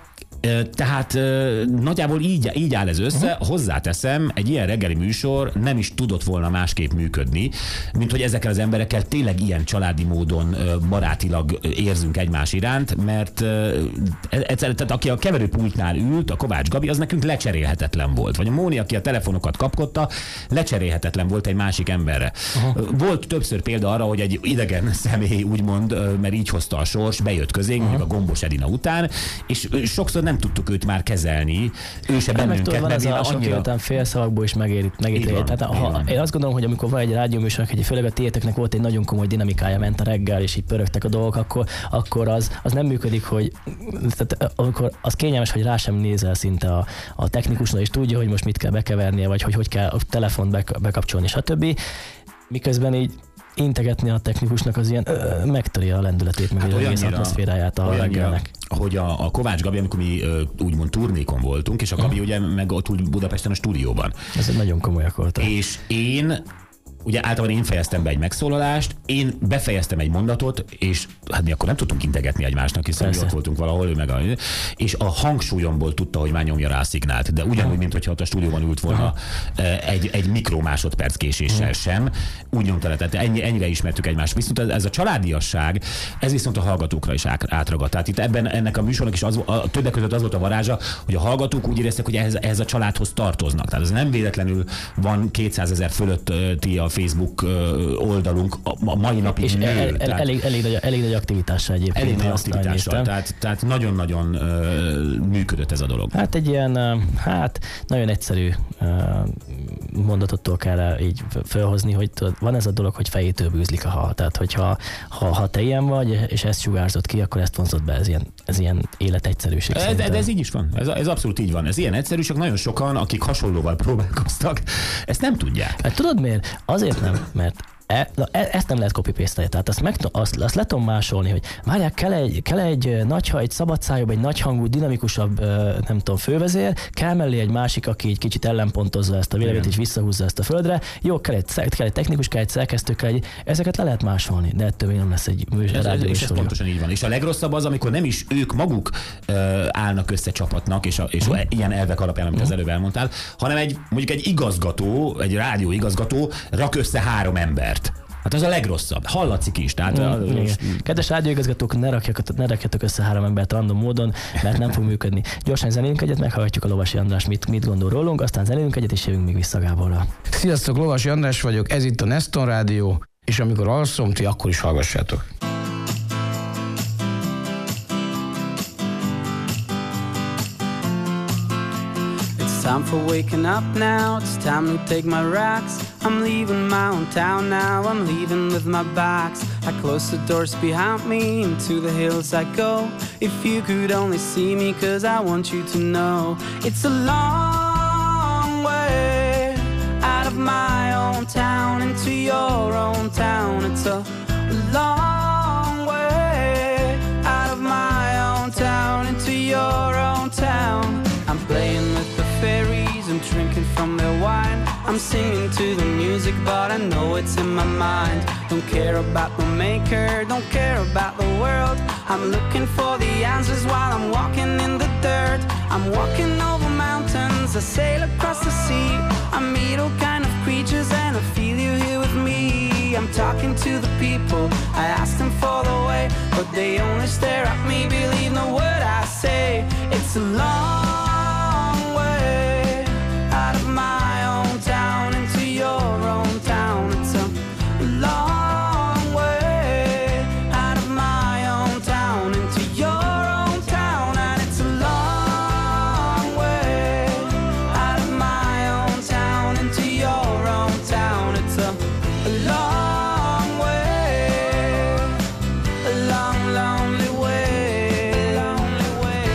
Tehát nagyjából így, így áll ez össze. Uh-huh. Hozzáteszem, egy ilyen reggeli műsor nem is tudott volna másképp működni, mint hogy ezekkel az emberekkel tényleg ilyen családi módon barátilag érzünk egymás iránt, mert egyszerűen, tehát aki a keverőpultnál ült, a Kovács Gabi, az nekünk lecserélhetetlen volt. Vagy a Móni, aki a telefonokat kapkodta, lecserélhetetlen volt egy másik emberre. Uh-huh. Volt többször példa arra, hogy egy idegen személy, úgymond, mert így hozta a sors, bejött közénk, uh-huh. mondjuk a Gombos Edina után, és sokszor nem tudtuk őt már kezelni, ő se bennünket. Van ez a sok annyira... után félszavakból is megérít. megérít. Tehát, ha, én azt gondolom, hogy amikor van egy rádióműsor, hogy főleg a tiéteknek volt egy nagyon komoly dinamikája, ment a reggel, és így pörögtek a dolgok, akkor, akkor az, az nem működik, hogy tehát, amikor az kényelmes, hogy rá sem nézel szinte a, a technikusnak, és tudja, hogy most mit kell bekevernie, vagy hogy hogy kell a telefont bekapcsolni, stb. Miközben így integetni a technikusnak az ilyen ö, megtöri a lendületét, meg hát az egész atmoszféráját a reggelnek. Hogy a, a Kovács Gabi, amikor mi ö, úgymond turnékon voltunk, és a Gabi uh-huh. ugye meg ott úgy Budapesten a stúdióban. Ez nagyon komolyak voltak. És én ugye általában én fejeztem be egy megszólalást, én befejeztem egy mondatot, és hát mi akkor nem tudtunk integetni egymásnak, hiszen mi ott voltunk valahol, ő meg a, és a hangsúlyomból tudta, hogy már nyomja rá a szignált, de ugyanúgy, mint hogyha ott a stúdióban ült volna egy, egy mikromásodperc késéssel sem, úgy nyomta le, tehát ennyi, ennyire ismertük egymást. Viszont ez a családiasság, ez viszont a hallgatókra is átragadt. Tehát itt ebben ennek a műsornak is az, a többek között az volt a varázsa, hogy a hallgatók úgy éreztek, hogy ehhez, ehhez a családhoz tartoznak. Tehát ez nem véletlenül van kétszázezer fölötti a Facebook oldalunk a mai napig és nő. El, el, elég, elég, nagy, elég nagy aktivitással egyébként. Elég nagy aktivitással, tehát, tehát nagyon-nagyon uh, működött ez a dolog. Hát egy ilyen, uh, hát nagyon egyszerű uh, mondatottól kell így felhozni, hogy tudod, van ez a dolog, hogy fejétől bűzlik a hal. Tehát, hogyha ha, ha te ilyen vagy, és ezt sugárzott ki, akkor ezt vonzott be, ez ilyen, ez ilyen életegyszerűség. Ez, de ez így is van, ez, ez abszolút így van. Ez ilyen egyszerű, csak nagyon sokan, akik hasonlóval próbálkoztak, ezt nem tudják. Hát tudod miért? Azért nem, mert E, ezt nem lehet copy-paste-elni, tehát azt, meg, azt, azt le tudom másolni, hogy várják, kell egy, kell egy nagyha, egy szabadszájobb, egy nagyhangú, dinamikusabb, nem tudom, fővezér, kell mellé egy másik, aki egy kicsit ellenpontozza ezt a véleményt, és visszahúzza ezt a földre. Jó, kell egy, kell egy technikus, kell egy szerkesztő, kell egy, ezeket le lehet másolni, de ettől még nem lesz egy műsor. És ez pontosan így van. És a legrosszabb az, amikor nem is ők maguk uh, állnak össze csapatnak, és, a, és uh-huh. ilyen elvek alapján, amit uh-huh. az előbb elmondtál, hanem egy, mondjuk egy igazgató, egy rádió igazgató rak össze három embert. Hát az a legrosszabb. Hallatszik is. Tehát mm, az... Kedves rádióigazgatók, ne, ne rakjatok össze három embert random módon, mert nem fog működni. Gyorsan zenélünk egyet, meghallgatjuk a Lovasi András, mit, mit gondol rólunk, aztán zenélünk egyet, és jövünk még vissza Gáborra. Sziasztok, Lovasi András vagyok, ez itt a Neston Rádió, és amikor alszom, ti akkor is hallgassátok. Time for waking up now, it's time to take my racks. I'm leaving my own town now, I'm leaving with my bags. I close the doors behind me, into the hills I go. If you could only see me, cause I want you to know. It's a long way out of my own town, into your own town. It's a long way out of my own town, into your own town. I'm playing with the fairies, I'm drinking from their wine. I'm singing to the music, but I know it's in my mind. Don't care about the maker, don't care about the world. I'm looking for the answers while I'm walking in the dirt. I'm walking over mountains, I sail across the sea. I meet all kind of creatures and I feel you here with me. I'm talking to the people, I ask them for the way, but they only stare at me, believe no word I say. It's a long out of my own town, into your own town. It's a long way out of my own town, into your own town. And it's a long way out of my own town, into your own town. It's a, a long way, a long, lonely way, lonely way.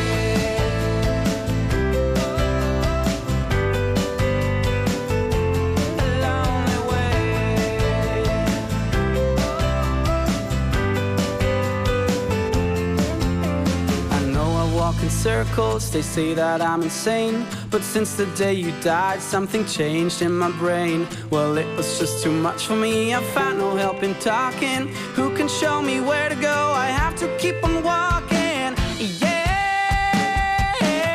In circles, they say that I'm insane, but since the day you died, something changed in my brain. Well, it was just too much for me, I found no help in talking. Who can show me where to go? I have to keep on walking, yeah.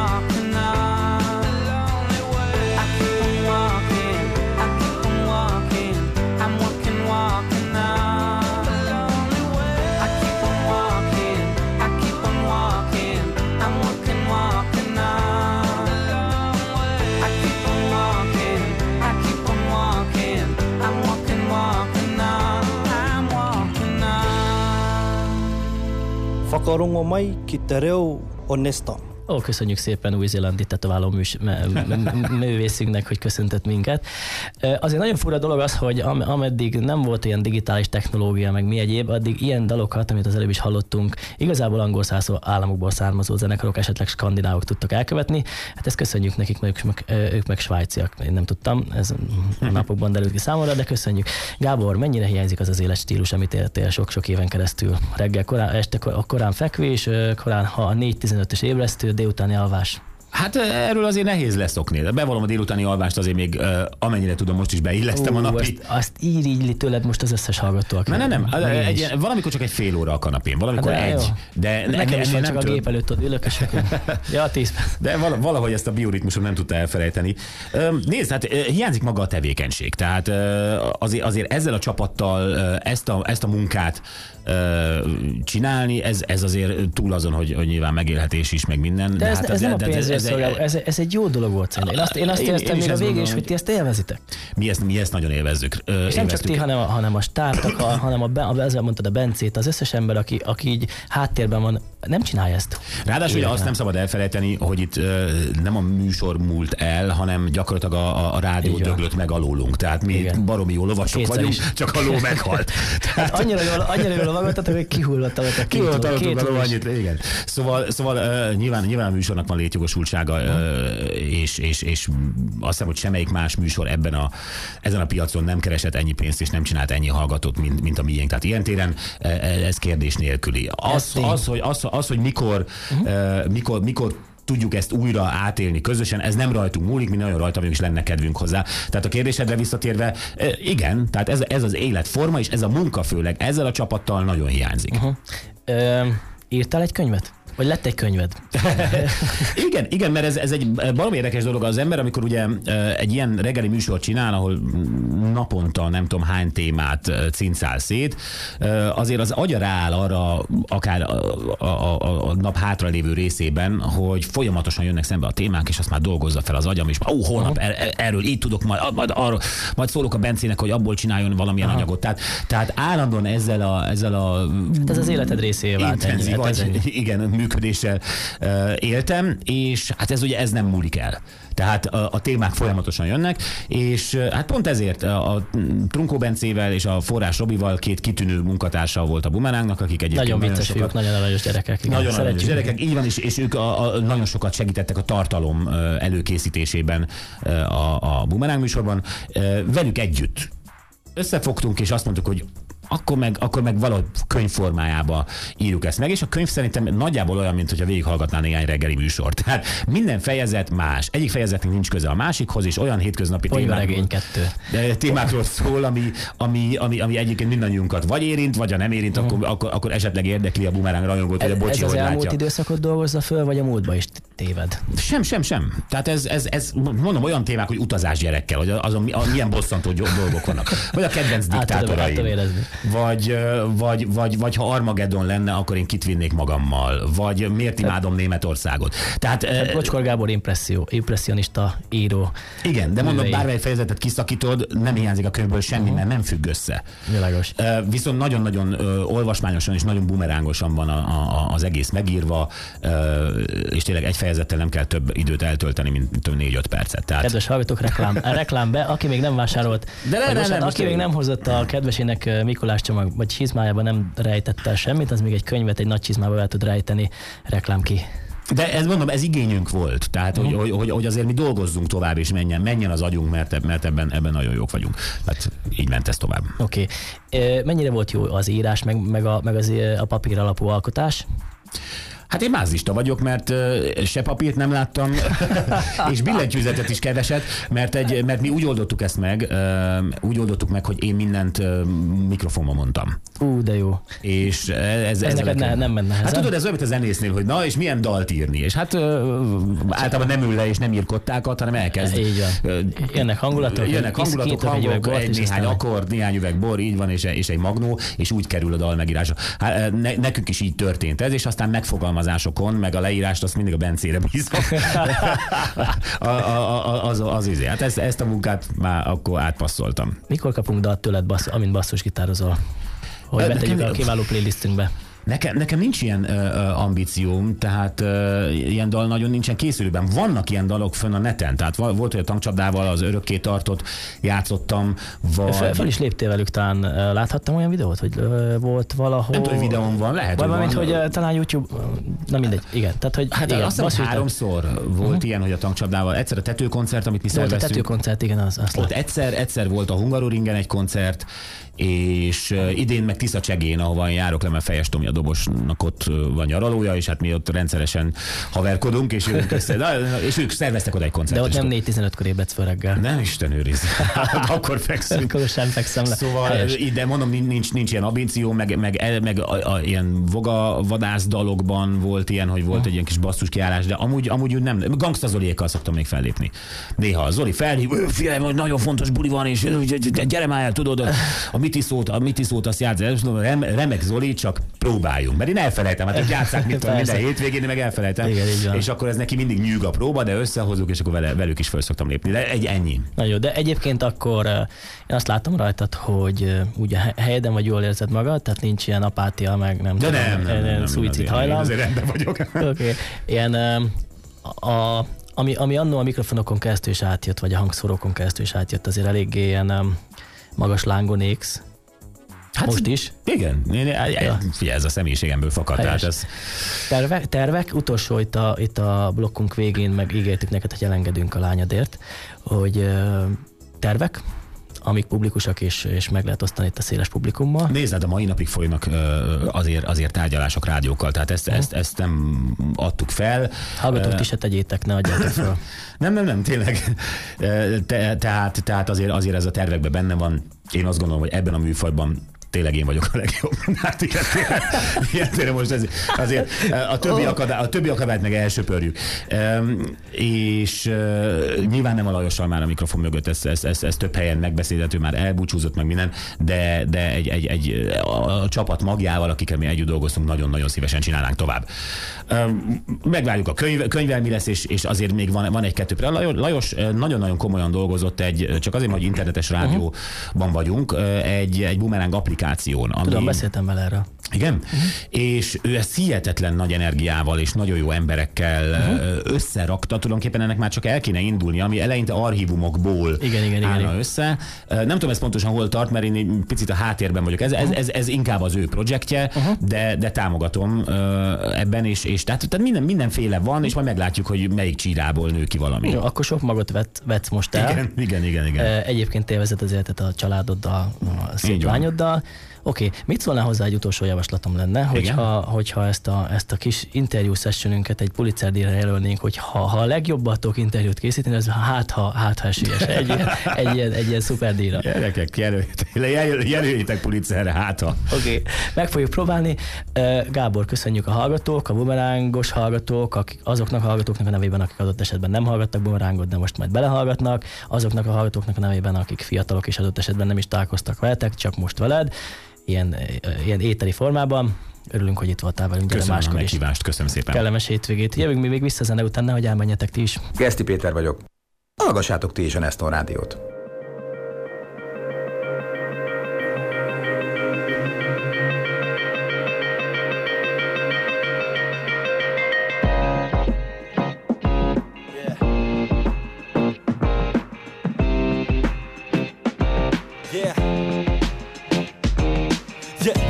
walking on. I keep on walking, I keep on walking. I'm walking, walking on. I keep on walking, I keep on walking. I'm walking, walking on. I keep on walking, I keep on walking. I'm walking, walking on. I'm walking on. Whakarongo mai ki te reo o Neston. Ó, köszönjük szépen új-zélandi tetováló műs, m- m- művészünknek, hogy köszöntött minket. Azért nagyon fura dolog az, hogy am- ameddig nem volt ilyen digitális technológia, meg mi egyéb, addig ilyen dalokat, amit az előbb is hallottunk, igazából angol származó államokból származó zenekarok, esetleg skandinávok tudtak elkövetni. Hát ezt köszönjük nekik, mert ők meg, ők meg svájciak. Én nem tudtam, ez a napokban derült ki számomra, de köszönjük. Gábor, mennyire hiányzik az az életstílus, amit éltél sok-sok éven keresztül? Reggel korán, este korán fekvés, korán, ha a négy tizenötös ébresztő, délutáni alvás. Hát erről azért nehéz leszokni. Bevallom, a délutáni alvást azért még amennyire tudom, most is beillesztem Ó, a napi. Azt, azt írigli tőled most az összes hallgató. Nem, nem, nem. Egy, ilyen, valamikor csak egy fél óra a kanapén, valamikor de egy. Jó. De nekem is van, nem csak tudom. a gép előtt ott ülök, és ja, tíz. De valahogy ezt a bioritmusom nem tudta elfelejteni. Nézd, hát hiányzik maga a tevékenység. Tehát azért, azért ezzel a csapattal ezt a, ezt a munkát csinálni, ez, ez azért túl azon, hogy, hogy nyilván megélhetés is, meg minden. De ez, hát ez nem a de, pénzért ez, szolgál, ez, ez egy jó dolog volt szerintem. Én azt, én azt Én- éreztem én is még a ezt végén is, gondolom, hogy ti ezt élvezitek. Mi ezt, mi ezt nagyon élvezzük. És nem csak ti, hanem a, hanem a stábtak, a, hanem a, a, ezzel mondtad a Bencét, az összes ember, aki, aki így háttérben van, nem csinálja ezt. Ráadásul ugye Igen. azt nem szabad elfelejteni, hogy itt ö, nem a műsor múlt el, hanem gyakorlatilag a, a, a rádió Így van. döglött meg alólunk. Tehát mi Igen. baromi jó lovasok Kétszer vagyunk, is. csak a ló meghalt. Hát annyira jól, annyira jól lovagoltatok, hogy kihullott a két Kihullott ló- a két ló is. annyit, igen. Szóval, szóval uh, nyilván, nyilván a műsornak van létjogosultsága, uh, és, és, és azt hiszem, hogy semmelyik más műsor ebben a, ezen a piacon nem keresett ennyi pénzt, és nem csinált ennyi hallgatót, mint, mint a miénk. Tehát ilyen téren uh, ez kérdés nélküli. Az, az, hogy, az, az, hogy mikor, uh, mikor, mikor tudjuk ezt újra átélni közösen, ez nem rajtunk múlik, mi nagyon rajta vagyunk, és lenne kedvünk hozzá. Tehát a kérdésedre visszatérve, igen, tehát ez, ez az életforma, és ez a munka főleg ezzel a csapattal nagyon hiányzik. Uh-huh. Ö, írtál egy könyvet? Vagy lett egy könyved? igen, igen, mert ez, ez egy valami érdekes dolog az ember, amikor ugye egy ilyen reggeli műsort csinál, ahol naponta nem tudom hány témát cincál szét, azért az agya rááll arra, akár a, a, a, a nap hátralévő részében, hogy folyamatosan jönnek szembe a témák, és azt már dolgozza fel az agyam, és ó, holnap er, erről így tudok majd, majd, arra, majd szólok a Bencének, hogy abból csináljon valamilyen Aha. anyagot. Tehát, tehát állandóan ezzel a, ezzel a hát ez az életed részévé vált. intenzív, ennyi, hát ez vagy, ennyi. igen, működéssel uh, éltem, és hát ez ugye ez nem múlik el. Tehát a, a témák folyamatosan jönnek, és uh, hát pont ezért a, a Trunkó Bencével és a Forrás Robival két kitűnő munkatársa volt a Bumerángnak, akik egyébként Nagyon nagyon vicces sokat, fiúk, nagyon aranyos gyerekek. Igen, nagyon aranyos szeretjük. gyerekek, így van, és, és ők a, a, nagyon sokat segítettek a tartalom uh, előkészítésében uh, a, a Bumeráng műsorban. Uh, velük együtt összefogtunk, és azt mondtuk, hogy akkor meg, akkor meg valahogy könyv formájába írjuk ezt meg, és a könyv szerintem nagyjából olyan, mint hogyha végighallgatnál néhány reggeli műsort. Tehát minden fejezet más. Egyik fejezetnek nincs köze a másikhoz, és olyan hétköznapi Ponyvaregény kettő. témákról szól, ami, ami, ami, ami egyébként mindannyiunkat vagy érint, vagy ha nem érint, uh-huh. akkor, akkor, akkor esetleg érdekli a Bumeráng rajongót, hogy a bocsi, Ez az hogy elmúlt látja. időszakot dolgozza föl, vagy a múltba is téved? Sem, sem, sem. Tehát ez, ez, ez mondom, olyan témák, hogy utazás gyerekkel, hogy azon a, milyen bosszantó dolgok vannak. Vagy a kedvenc diktátoraim. Vagy, vagy, vagy, vagy ha Armageddon lenne, akkor én kit vinnék magammal. Vagy miért imádom Németországot. Tehát, Tehát Bocskor Gábor impresszió, impressionista író. Igen, de mondom, művei. bármely fejezetet kiszakítod, nem hiányzik a könyvből semmi, uh-huh. mert nem függ össze. Világos. Uh, viszont nagyon-nagyon uh, olvasmányosan és nagyon bumerángosan van a, a, az egész megírva, uh, és tényleg egy fejezettel nem kell több időt eltölteni, mint négy-öt percet. Tehát... Kedves hallgatók, reklám, reklám be, aki még nem vásárolt, De ne, vagy ne, bocsánat, ne, aki még nem hozott a kedvesének Mikulás csomag, vagy csizmájában nem rejtette el semmit, az még egy könyvet egy nagy csizmába el tud rejteni, reklám ki. De ez mondom, ez igényünk volt. Tehát, uh-huh. hogy, hogy, hogy azért mi dolgozzunk tovább, és menjen, menjen az agyunk, mert, mert ebben, ebben nagyon jók vagyunk. Hát így ment ez tovább. Oké. Okay. Mennyire volt jó az írás, meg, meg, a, meg az, a papír alapú alkotás? Hát én mázlista vagyok, mert uh, se papírt nem láttam, és billentyűzetet is keveset, mert, egy, mert mi úgy oldottuk ezt meg, uh, úgy oldottuk meg, hogy én mindent uh, mikrofonba mondtam. Ú, de jó. És ez, ez, ez neked ne, nem menne. Hát tudod, ez olyan, mint a zenésznél, hogy na, és milyen dalt írni. És hát uh, általában nem ül le, és nem ír kottákat, hanem elkezd. Így van. Jönnek hangulatok, jönnek hangulatok, hangok, egy néhány akkord, néhány üveg bor, így van, és, és egy magnó, és úgy kerül a dal megírása. Hát, ne, nekünk is így történt ez, és aztán megfogalmazásokon, meg a leírást, azt mindig a Bencére bízom. a, a, a, az, az izé. Hát ezt, ezt a munkát már akkor átpasszoltam. Mikor kapunk dalt tőled, bassz, amint basszusgitározol? Hogy betegyük a kiváló playlistünkbe. Nekem, nekem nincs ilyen uh, ambícióm, tehát uh, ilyen dal nagyon nincsen készülőben. Vannak ilyen dalok fönn a neten, tehát volt, hogy a Tankcsapdával az örökké tartott játszottam, vagy... Fel, fel is léptél velük, talán láthattam olyan videót, hogy uh, volt valahol... Nem tudom, hogy videón van, lehet, vagy hogy van. Hogy uh, talán YouTube, na mindegy, igen. Tehát, hogy hát igen, azt hiszem, háromszor volt uh-huh. ilyen, hogy a Tankcsapdával. Egyszer a tetőkoncert, amit mi szerveztünk. Volt a tetőkoncert, igen, az, azt ott egyszer, egyszer volt a Hungaroringen egy koncert, és uh, idén meg Tiszacsegén, ahova én járok le, mert Fejes Tomi a dobosnak ott van nyaralója, és hát mi ott rendszeresen haverkodunk, és jövünk össze. Na, és ők szerveztek oda egy koncertet. De ott nem négy tizenötkor ébredsz föl reggel. Nem, Isten őriz. Akkor fekszünk. Akkor sem fekszem le. Szóval ide mondom, nincs, nincs ilyen ambíció, meg, meg, meg a, a, ilyen voga vadász dalokban volt ilyen, hogy volt uh. egy ilyen kis basszus kiállás, de amúgy, amúgy úgy nem. Gangsta Zoliékkal szoktam még fellépni. Néha a Zoli felhív, figyelj, nagyon fontos buli van, és gyere már el, tudod, a mitiszót, a mitiszót azt játsz, remek Zoli, csak próbáljunk. Mert én elfelejtem, hát játsszák mit tudom, minden hétvégén, meg elfelejtem. Igen, és akkor ez neki mindig nyűg a próba, de összehozunk, és akkor vele, velük is föl szoktam lépni. De egy ennyi. Na jó, de egyébként akkor én azt látom rajtad, hogy ugye helyeden vagy jól érzed magad, tehát nincs ilyen apátia, meg nem de tudom, nem, nem, nem, nem, szuicid hajlam. Azért rendben vagyok. Oké. Okay. Ilyen a, ami, ami annó a mikrofonokon keresztül is átjött, vagy a hangszórókon keresztül is átjött, azért eléggé ilyen magas lángon égsz. Hát most is? Igen. Ja. Figyelj, ez a személyiségemből fakad. Tehát ez... Tervek, tervek, utolsó itt a, itt a blokkunk végén meg ígértük neked, hogy elengedünk a lányadért, hogy uh, tervek, amik publikusak, és, és meg lehet osztani itt a széles publikummal. Nézd, a mai napig folynak uh, azért, azért tárgyalások rádiókkal, tehát ezt, uh-huh. ezt, ezt nem adtuk fel. Hallgatók, uh, ti se tegyétek, ne adjátok fel. nem, nem, nem, tényleg. Te, tehát tehát azért, azért ez a tervekben benne van. Én azt gondolom, hogy ebben a műfajban tényleg én vagyok a legjobb. Hát igen, tényleg, tényleg most ez, azért a többi, akadály, a többi akadályt meg elsöpörjük. Um, és uh, nyilván nem a Lajossal már a mikrofon mögött, ez, ez, ez, ez több helyen megbeszélhető, már elbúcsúzott meg minden, de, de egy, egy, egy, a, a csapat magjával, akikkel mi együtt dolgoztunk, nagyon-nagyon szívesen csinálnánk tovább. Um, megvárjuk a könyv, könyvvel mi lesz, és, és azért még van, van egy-kettő. Lajos nagyon-nagyon komolyan dolgozott egy, csak azért, hogy internetes rádióban vagyunk, egy, egy Boomerang applikáción. Ami... Tudom, beszéltem vele erről. Igen? Uh-huh. És ő ezt hihetetlen nagy energiával és nagyon jó emberekkel uh-huh. összerakta. Tulajdonképpen ennek már csak el kéne indulni, ami eleinte archívumokból igen, igen, állna igen. össze. Nem tudom ez pontosan hol tart, mert én picit a háttérben vagyok. Ez, ez, ez, ez inkább az ő projektje, uh-huh. de, de támogatom ebben, és, és tehát, tehát minden, mindenféle van, és majd meglátjuk, hogy melyik csírából nő ki valami. Jó, akkor sok magot vet, vetsz most el. Igen, igen, igen. igen. Egyébként élvezed az életet a családoddal, a szép lányoddal. Oké, okay. Mit szólnál hozzá, egy utolsó javaslatom lenne, hogyha, hogyha ezt, a, ezt a kis interjú sessionünket egy Pulitzer-díjra jelölnénk, hogy ha, ha a legjobbatok interjút készíteni, az hát ha, hát, ha esélyes egy, egy, egy, ilyen, egy ilyen szuper díjra. Gyerekek, jelöljétek, jelöljétek Pulitzerre, hát ha. Oké, okay. Meg fogjuk próbálni. Gábor, köszönjük a hallgatók, a Boomerangos hallgatók, akik, azoknak a hallgatóknak a nevében, akik adott esetben nem hallgattak Boomerangot, de most majd belehallgatnak, azoknak a hallgatóknak a nevében, akik fiatalok és adott esetben nem is találkoztak veletek, csak most veled. Ilyen, ilyen ételi formában. Örülünk, hogy itt voltál velünk. Köszönöm a meghívást, köszönöm szépen. Kellemes hétvégét. Jövünk mi még vissza zene után, nehogy elmenjetek ti is. Geszti Péter vagyok. Hallgassátok ti is a Neston Rádiót.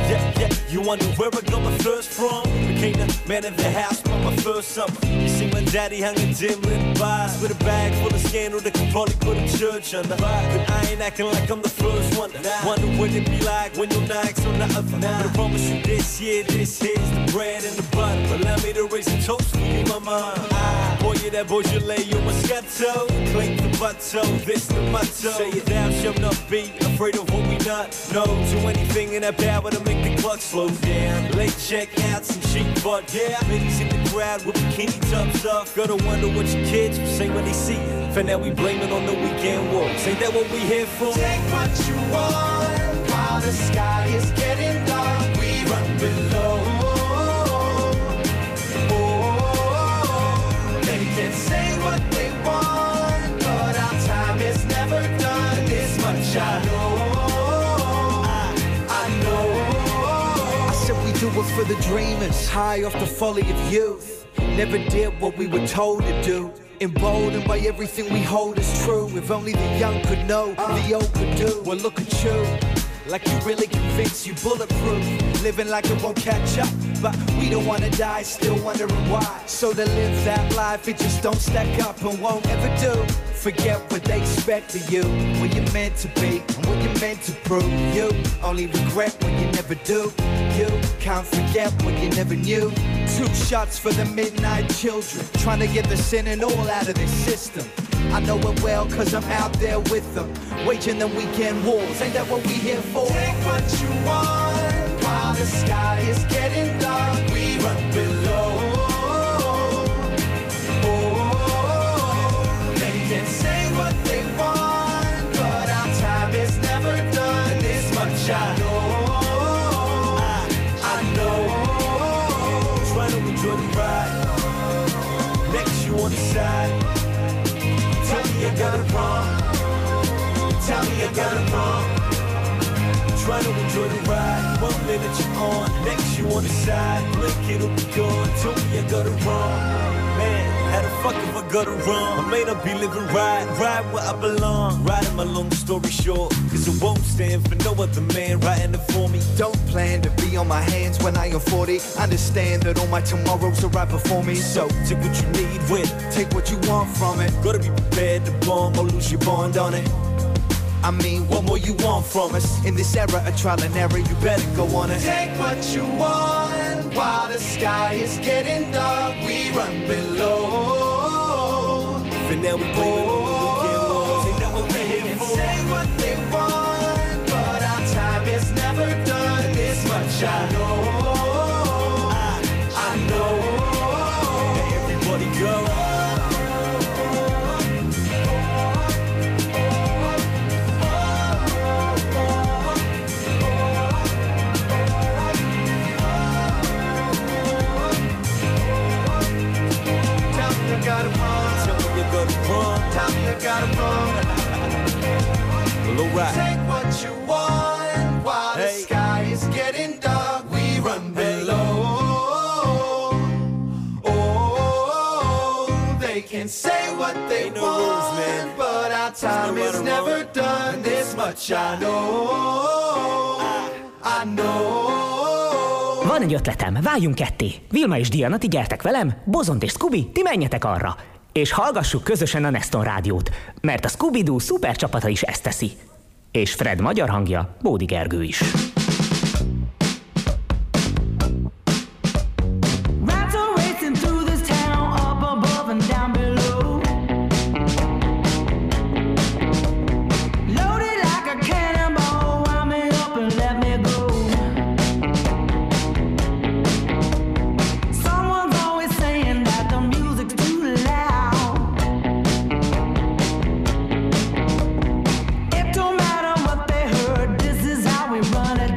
Wonder where I got my first from. Became the man of the house from my first summer. You see, when daddy hung a dim lit box with a bag full of scandal that could probably put a church under. But I ain't acting like I'm the first one. Wonder what it be like when your knocks on the other. But I promise you this year, this here's the bread and the butter. Allow me to raise a toast for you, mama. Ah, boy, you that Beaujolais, you Moscato. Clink the butto, this the motto. Say it down, shall not be afraid of what we not know. Do anything in that power to make the clock slow down. Late check out, some cheap but yeah. Biddies in the crowd with bikini tops off. Gotta wonder what your kids will say when they see it. For now we blame it on the weekend walks. Ain't that what we here for? Take what you want while the sky is getting dark. We run below. Oh, they can say what they want, but our time is never done. This much I know. Do it for the dreamers, high off the folly of youth. Never did what we were told to do. Emboldened by everything we hold as true. If only the young could know, the old could do. Well, look at you, like you really convinced you bulletproof. Living like it won't catch up, but we don't wanna die, still wondering why. So to live that life, it just don't stack up and won't ever do. Forget what they expect of you, what you're meant to be, and what you're meant to prove. You only regret what you never do. You can't forget what you never knew. Two shots for the midnight children, trying to get the sin and all out of their system. I know it well cause I'm out there with them, waging the weekend wars. Ain't that what we here for? Take what you want while the sky is getting dark. We run below. Oh, they can say what they want, but our time is never done. This much I know. Enjoy the ride. Next you on the side. Tell me I got it wrong. Tell me I got it wrong. Try to enjoy the ride. One minute you're on, next you on the side. Blink it'll be gone. Tell me I got it wrong. Man, how the fuck if I got it wrong? I may not be living right, right where I belong. Riding my long story short, cause it won't stand for no other man writing it for me. Don't plan to be on my hands when I am forty. Understand that all my tomorrows are right before me. So take what you need with, take what you want from it. Gotta be prepared to bomb or lose your bond on it. I mean, what more you want from us? In this era of trial and error, you better go on it. Take what you want while the sky is getting dark. We run below. For now we play it on the weekend walls. Ain't that what we're here for? Say what they want, but our time is never done. This much I know. I, I know. Hey, everybody go. Got it wrong. Tell me you got it wrong. Tell me you got it wrong. Well, alright. Take what you want while hey. the sky is getting dark. We run below. Oh, they can say what they Ain't no want, rules, man. but our time no is never wrong. Done. This much I know. I, I know. Van egy ötletem, váljunk ketté. Vilma és Diana, ti gyertek velem, Bozont és Scooby, ti menjetek arra. És hallgassuk közösen a Neston rádiót, mert a Scooby-Doo szuper csapata is ezt teszi. És Fred magyar hangja, Bódi Gergő is. Run it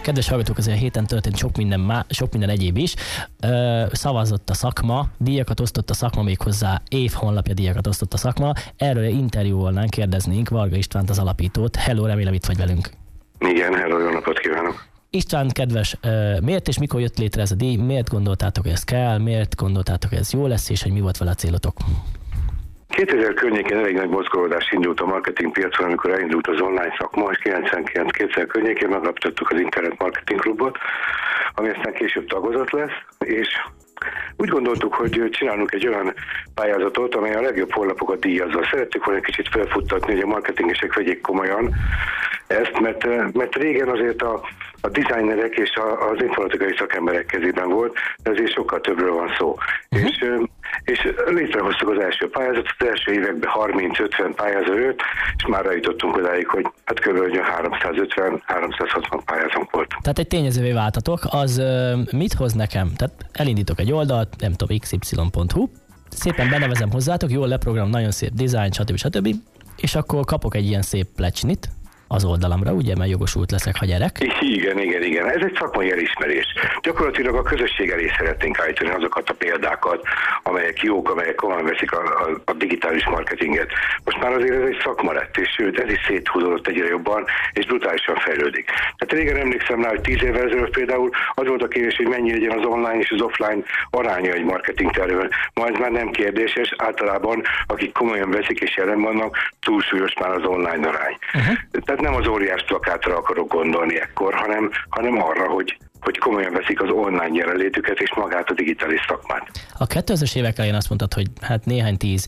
Kedves hallgatók, azért a héten történt sok minden, má, sok minden egyéb is. Ö, szavazott a szakma, díjakat osztott a szakma, méghozzá év honlapja díjakat osztott a szakma. Erről interjúolnánk, kérdeznénk Varga Istvánt, az alapítót. Hello, remélem itt vagy velünk. Igen, hello, jó napot kívánok. István, kedves, miért és mikor jött létre ez a díj? Miért gondoltátok, hogy ez kell? Miért gondoltátok, hogy ez jó lesz, és hogy mi volt vele a célotok? kétezer környékén elég nagy mozgolódás indult a marketing piacon, amikor elindult az online szakma, és kilencvenkilenc-kétezer környékén megalapítottuk az Internet Marketing Klubot, ami aztán később tagozat lesz, és úgy gondoltuk, hogy csinálunk egy olyan pályázatot, amely a legjobb honlapokat díjazza. Szerettük volna egy kicsit felfuttatni, hogy a marketingesek vegyék komolyan ezt, mert, mert régen azért a, a designerek és a, az informatikai szakemberek kezében volt, de azért sokkal többről van szó. Uh-huh. És, és létrehoztuk az első pályázatot, az első években harminc-ötven pályázó jött, és már eljutottunk odáig, hogy hát kb. háromszázötven-háromszázhatvan pályázónk volt. Tehát egy tényezővé váltatok, az mit hoz nekem? Tehát elindítok egy oldalt, nem tudom, iksz ipszilon pont hu, szépen benevezem hozzátok, jól leprogram, nagyon szép design, stb. stb. És akkor kapok egy ilyen szép plecsnit az oldalamra, ugye, mert jogosult leszek, ha gyerek. Igen, igen, igen. Ez egy szakmai elismerés. Gyakorlatilag a közösség elé szeretnénk állítani azokat a példákat, amelyek jók, amelyek komolyan veszik a, a, a digitális marketinget. Most már azért ez egy szakma lett, és sőt, ez is széthúzódott egyre jobban, és brutálisan fejlődik. Tehát régen emlékszem rá, hogy tíz évvel ezelőtt például az volt a kérdés, hogy mennyi legyen az online és az offline aránya egy marketing tervben. Ma ez már nem kérdéses, általában akik komolyan veszik és jelen vannak, túlsúlyos már az online arány. Uh-huh. Tehát nem az óriás plakátra akarok gondolni ekkor, hanem, hanem arra, hogy, hogy komolyan veszik az online jelenlétüket és magát a digitális szakmát. A kétezres évek elején azt mondtad, hogy hát néhány tíz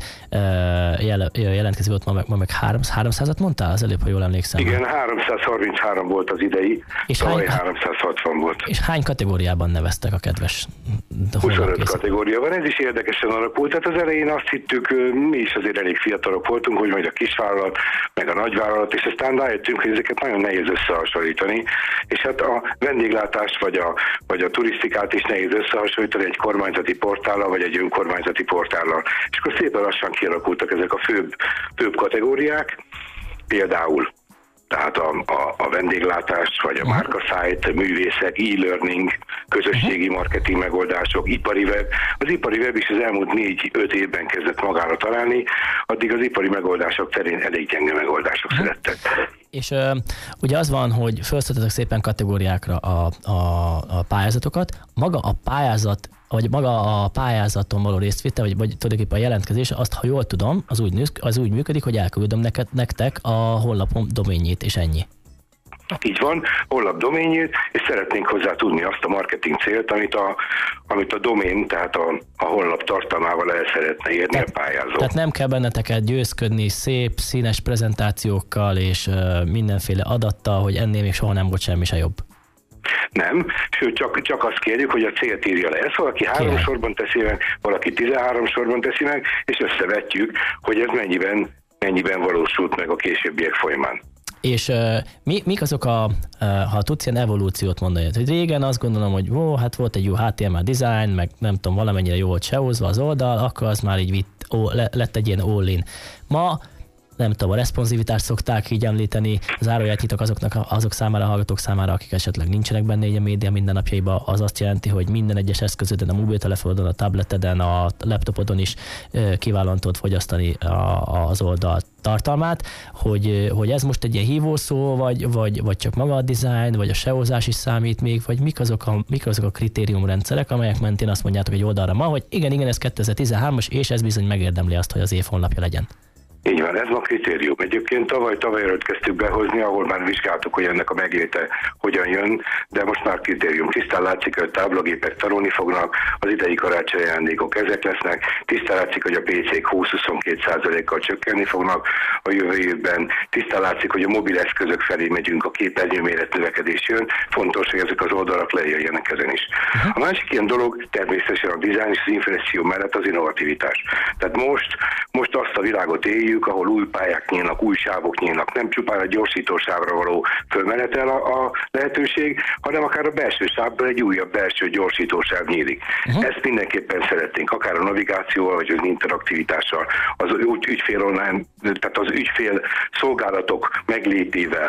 jel, jelentkező volt, ma meg, ma meg háromszázat mondtál az előbb, ha jól emlékszem. Igen, háromszázharminchárom volt az idei, és tavaly hány, háromszázhatvan volt. És hány kategóriában neveztek a kedves huszonöt kategória van, ez is érdekesen alakult. Tehát az elején azt hittük, mi is azért elég fiatalok voltunk, hogy majd a kisvállalat, meg a nagyvállalat, és aztán rájöttünk, hogy ezeket nagyon nehéz összehasonlítani, és hát a vendéglátást vagy a, vagy a turisztikát is nehéz összehasonlítani egy kormányzati portállal, vagy egy önkormányzati portállal. És akkor szépen lassan kialakultak ezek a főbb, főbb kategóriák, például tehát a, a, a vendéglátás, vagy a márkaszájt, művészet, e-learning, közösségi marketing megoldások, ipari web. Az ipari web is az elmúlt négy-öt évben kezdett magára találni, addig az ipari megoldások terén elég gyenge megoldások uh-huh. születtek. És uh, ugye az van, hogy felszóltatok szépen kategóriákra a, a, a pályázatokat. Maga a pályázat, vagy maga a pályázaton való részvétel, vagy, vagy tulajdonképpen a jelentkezés, azt, ha jól tudom, az úgy, az úgy működik, hogy elküldöm neked, nektek a honlapom doményét, és ennyi. Így van, honlap doményét, és szeretnénk hozzá tudni azt a marketing célt, amit a, amit a domén, tehát a, a honlap tartalmával el szeretne érni tehát, a pályázó. Tehát nem kell benneteket győzködni szép, színes prezentációkkal és uh, mindenféle adattal, hogy ennél még soha nem volt semmi se jobb. Nem, sőt csak, csak azt kérjük, hogy a célt írja le. Ezt valaki három Kérlek. sorban teszi meg, valaki tizenhárom sorban teszi meg, és összevetjük, hogy ez mennyiben, mennyiben valósult meg a későbbiek folyamán. És uh, mi, mik azok a, uh, ha tudsz ilyen evolúciót mondani, hogy régen azt gondolom, hogy ó, hát volt egy jó há té em el design, meg nem tudom, valamennyire jó volt sehozva az oldal, akkor az már így vitt, ó, lett egy ilyen all-in. Ma nem tudom, a responsivitást szokták így említeni, záróját nyitok azoknak, azok számára, a hallgatók számára, akik esetleg nincsenek benne így a média mindennapjaiban, az azt jelenti, hogy minden egyes eszközöden, a mobiltelefonodon, a tableteden, a laptopodon is kiválóan tudod fogyasztani az oldal tartalmát, hogy, hogy ez most egy ilyen hívószó, vagy, vagy, vagy csak maga a design, vagy a sehozás is számít még, vagy mik azok a, mik azok a kritériumrendszerek, amelyek mentén azt mondjátok egy oldalra ma, hogy igen, igen, ez kétezer-tizenhármas, és ez bizony megérdemli azt, hogy az év honlapja legyen. Így van, ez a kritérium. Egyébként tavaly, tavaly előtt kezdtük behozni, ahol már vizsgáltuk, hogy ennek a megléte hogyan jön, de most már kritérium. Tisztán látszik, hogy a táblagépek tanulni fognak, az idei karácsonyi ajándékok ezek lesznek, tisztán látszik, hogy a pé cék húsz-huszonkettő százalékkal csökkenni fognak a jövő évben, tisztán látszik, hogy a mobil eszközök felé megyünk, a képernyőméret növekedés jön, fontos, hogy ezek az oldalak lejöjjenek ezen is. A másik ilyen dolog természetesen a dizájn és az információ mellett az innovativitás. Tehát most, most azt a világot éljük, ahol új pályák nyílnak, új sávok nyílnak, nem csupán a gyorsító sávra való fölmenetel a, a lehetőség, hanem akár a belső sávban egy újabb belső gyorsító sáv nyílik. Uh-huh. Ezt mindenképpen szeretnénk, akár a navigációval, vagy az interaktivitással, az ügy, ügyfél online, tehát az ügyfél szolgálatok meglépével,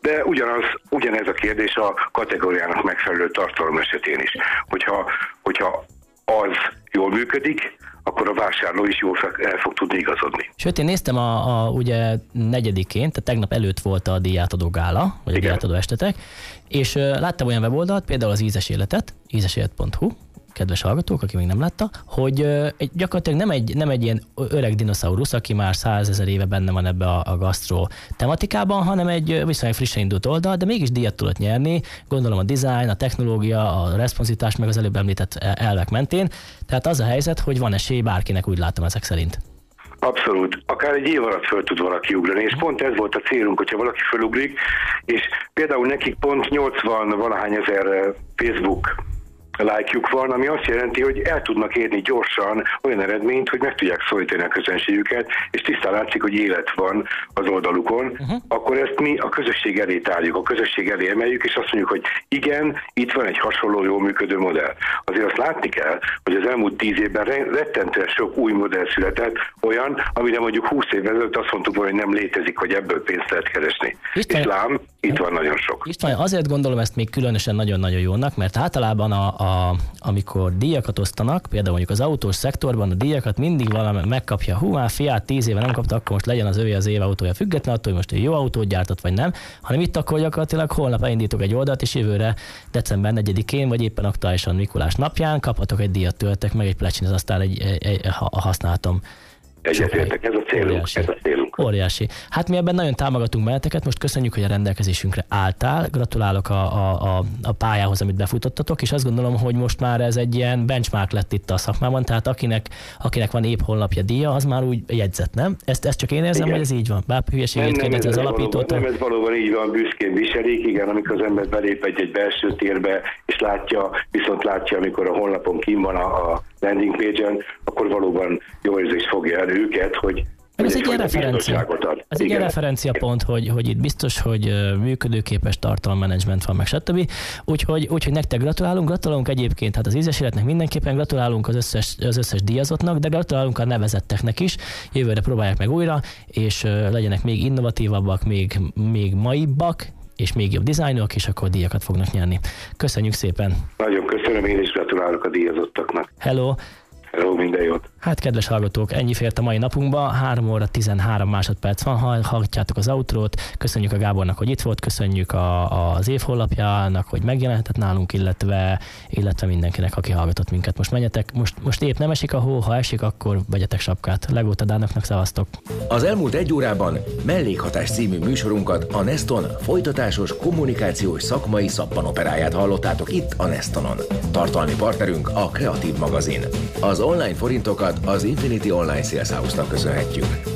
De ugyanaz, ugyanez a kérdés a kategóriának megfelelő tartalom esetén is. Hogyha, hogyha az jól működik, akkor a vásárló is jól el fog tudni igazodni. Sőt, én néztem a, a ugye negyedikén, tehát tegnap előtt volt a díjátadó gála, vagy a díjátadó estetek, és uh, láttam olyan weboldalt, például az Ízes Életet, ízesélet pont hu, kedves hallgatók, aki még nem látta, hogy uh, egy, gyakorlatilag nem egy, nem egy ilyen öreg dinoszaurusz, aki már százezer éve benne van ebbe a, a gasztró tematikában, hanem egy viszonylag frissen indult oldal, de mégis díjat tudott nyerni, gondolom a design, a technológia, a responsivitás, meg az előbb említett elvek mentén. Tehát az a helyzet, hogy van esély bárkinek, úgy látom ezek szerint. Abszolút. Akár egy év alatt föl tud valaki ugrani, és pont ez volt a célunk, hogyha valaki fölugrik, és például nekik pont nyolcvan valahány ezer Facebook like-juk van, ami azt jelenti, hogy el tudnak érni gyorsan olyan eredményt, hogy meg tudják szólítani a közönségüket, és tisztán látszik, hogy élet van az oldalukon, uh-huh. akkor ezt mi a közösség elé tárjuk, a közösség elé emeljük, és azt mondjuk, hogy igen, itt van egy hasonló jól működő modell. Azért azt látni kell, hogy az elmúlt tíz évben rettentően sok új modell született, olyan, amire mondjuk húsz évvel ezelőtt azt mondtuk, hogy nem létezik, hogy ebből pénzt lehet keresni. István, és lám, itt van nagyon sok. István, azért gondolom ezt még különösen nagyon-nagyon jónak, mert általában a, a, amikor díjakat osztanak, például mondjuk az autós szektorban a díjakat mindig valami megkapja, hú, már fiát tíz éve nem kapta, akkor most legyen az övé az év autója, független attól, hogy most ő jó autót gyártott, vagy nem, hanem itt akkor gyakorlatilag holnap elindítok egy oldalt, és jövőre december negyedikén, vagy éppen aktuálisan Mikulás napján kaphatok egy díjat, töltek meg egy plecsin, ez aztán egy, egy, egy, a használhatom. Egyetértek, ez a célunk, Óriási. ez a célunk. Óriási. Hát mi ebben nagyon támogatunk benneteket, most köszönjük, hogy a rendelkezésünkre álltál, gratulálok a, a, a, a pályához, amit befutottatok, és azt gondolom, hogy most már ez egy ilyen benchmark lett itt a szakmában, tehát akinek, akinek van épp honlapja díja, az már úgy jegyzett, nem? Ezt, ezt csak én érzem, igen, hogy ez így van. Bár hülyeségét kérdezi az alapítótól. Nem, ez valóban így van, büszkén viselik, igen, amikor az ember belép egy, egy belső térbe, és látja, viszont látja, amikor a honlapon kín van a, a landing page-en, akkor valóban jó érzés fogja el őket, hogy ez egy ilyen referencia. Ez egy ilyen referenciapont, hogy, hogy itt biztos, hogy működőképes tartalommenedzsment van, meg stb. Úgyhogy, úgyhogy nektek gratulálunk, gratulálunk egyébként, hát az Ízes Életnek mindenképpen gratulálunk az összes, az összes díjazottnak, de gratulálunk a nevezetteknek is. Jövőre próbálják meg újra, és legyenek még innovatívabbak, még, még maibbak, és még jobb dizájnok, és akkor díjakat fognak nyerni. Köszönjük szépen! Nagyon köszönöm, én is gratulálok a díjazottaknak. Hello! Hello, minden jót! Hát kedves hallgatók, ennyi fért a mai napunkba, három óra tizenhárom másodperc van, hallgatjátok az outrót, köszönjük a Gábornak, hogy itt volt, köszönjük a, az év honlapjának, hogy megjelenhetett nálunk, illetve, illetve mindenkinek, aki hallgatott minket. Most menjetek, most, most épp nem esik a hó, ha esik, akkor vegyetek sapkát. Legó Tadánosnak szevasztok! Az elmúlt egy órában Mellékhatás című műsorunkat, a Neston folytatásos kommunikációs szakmai szappanoperáját hallottátok itt a Nestonon. Tartalmi partnerünk a Kreatív magazin. Az online forintokat az Infinity Online Sales House-nak köszönhetjük.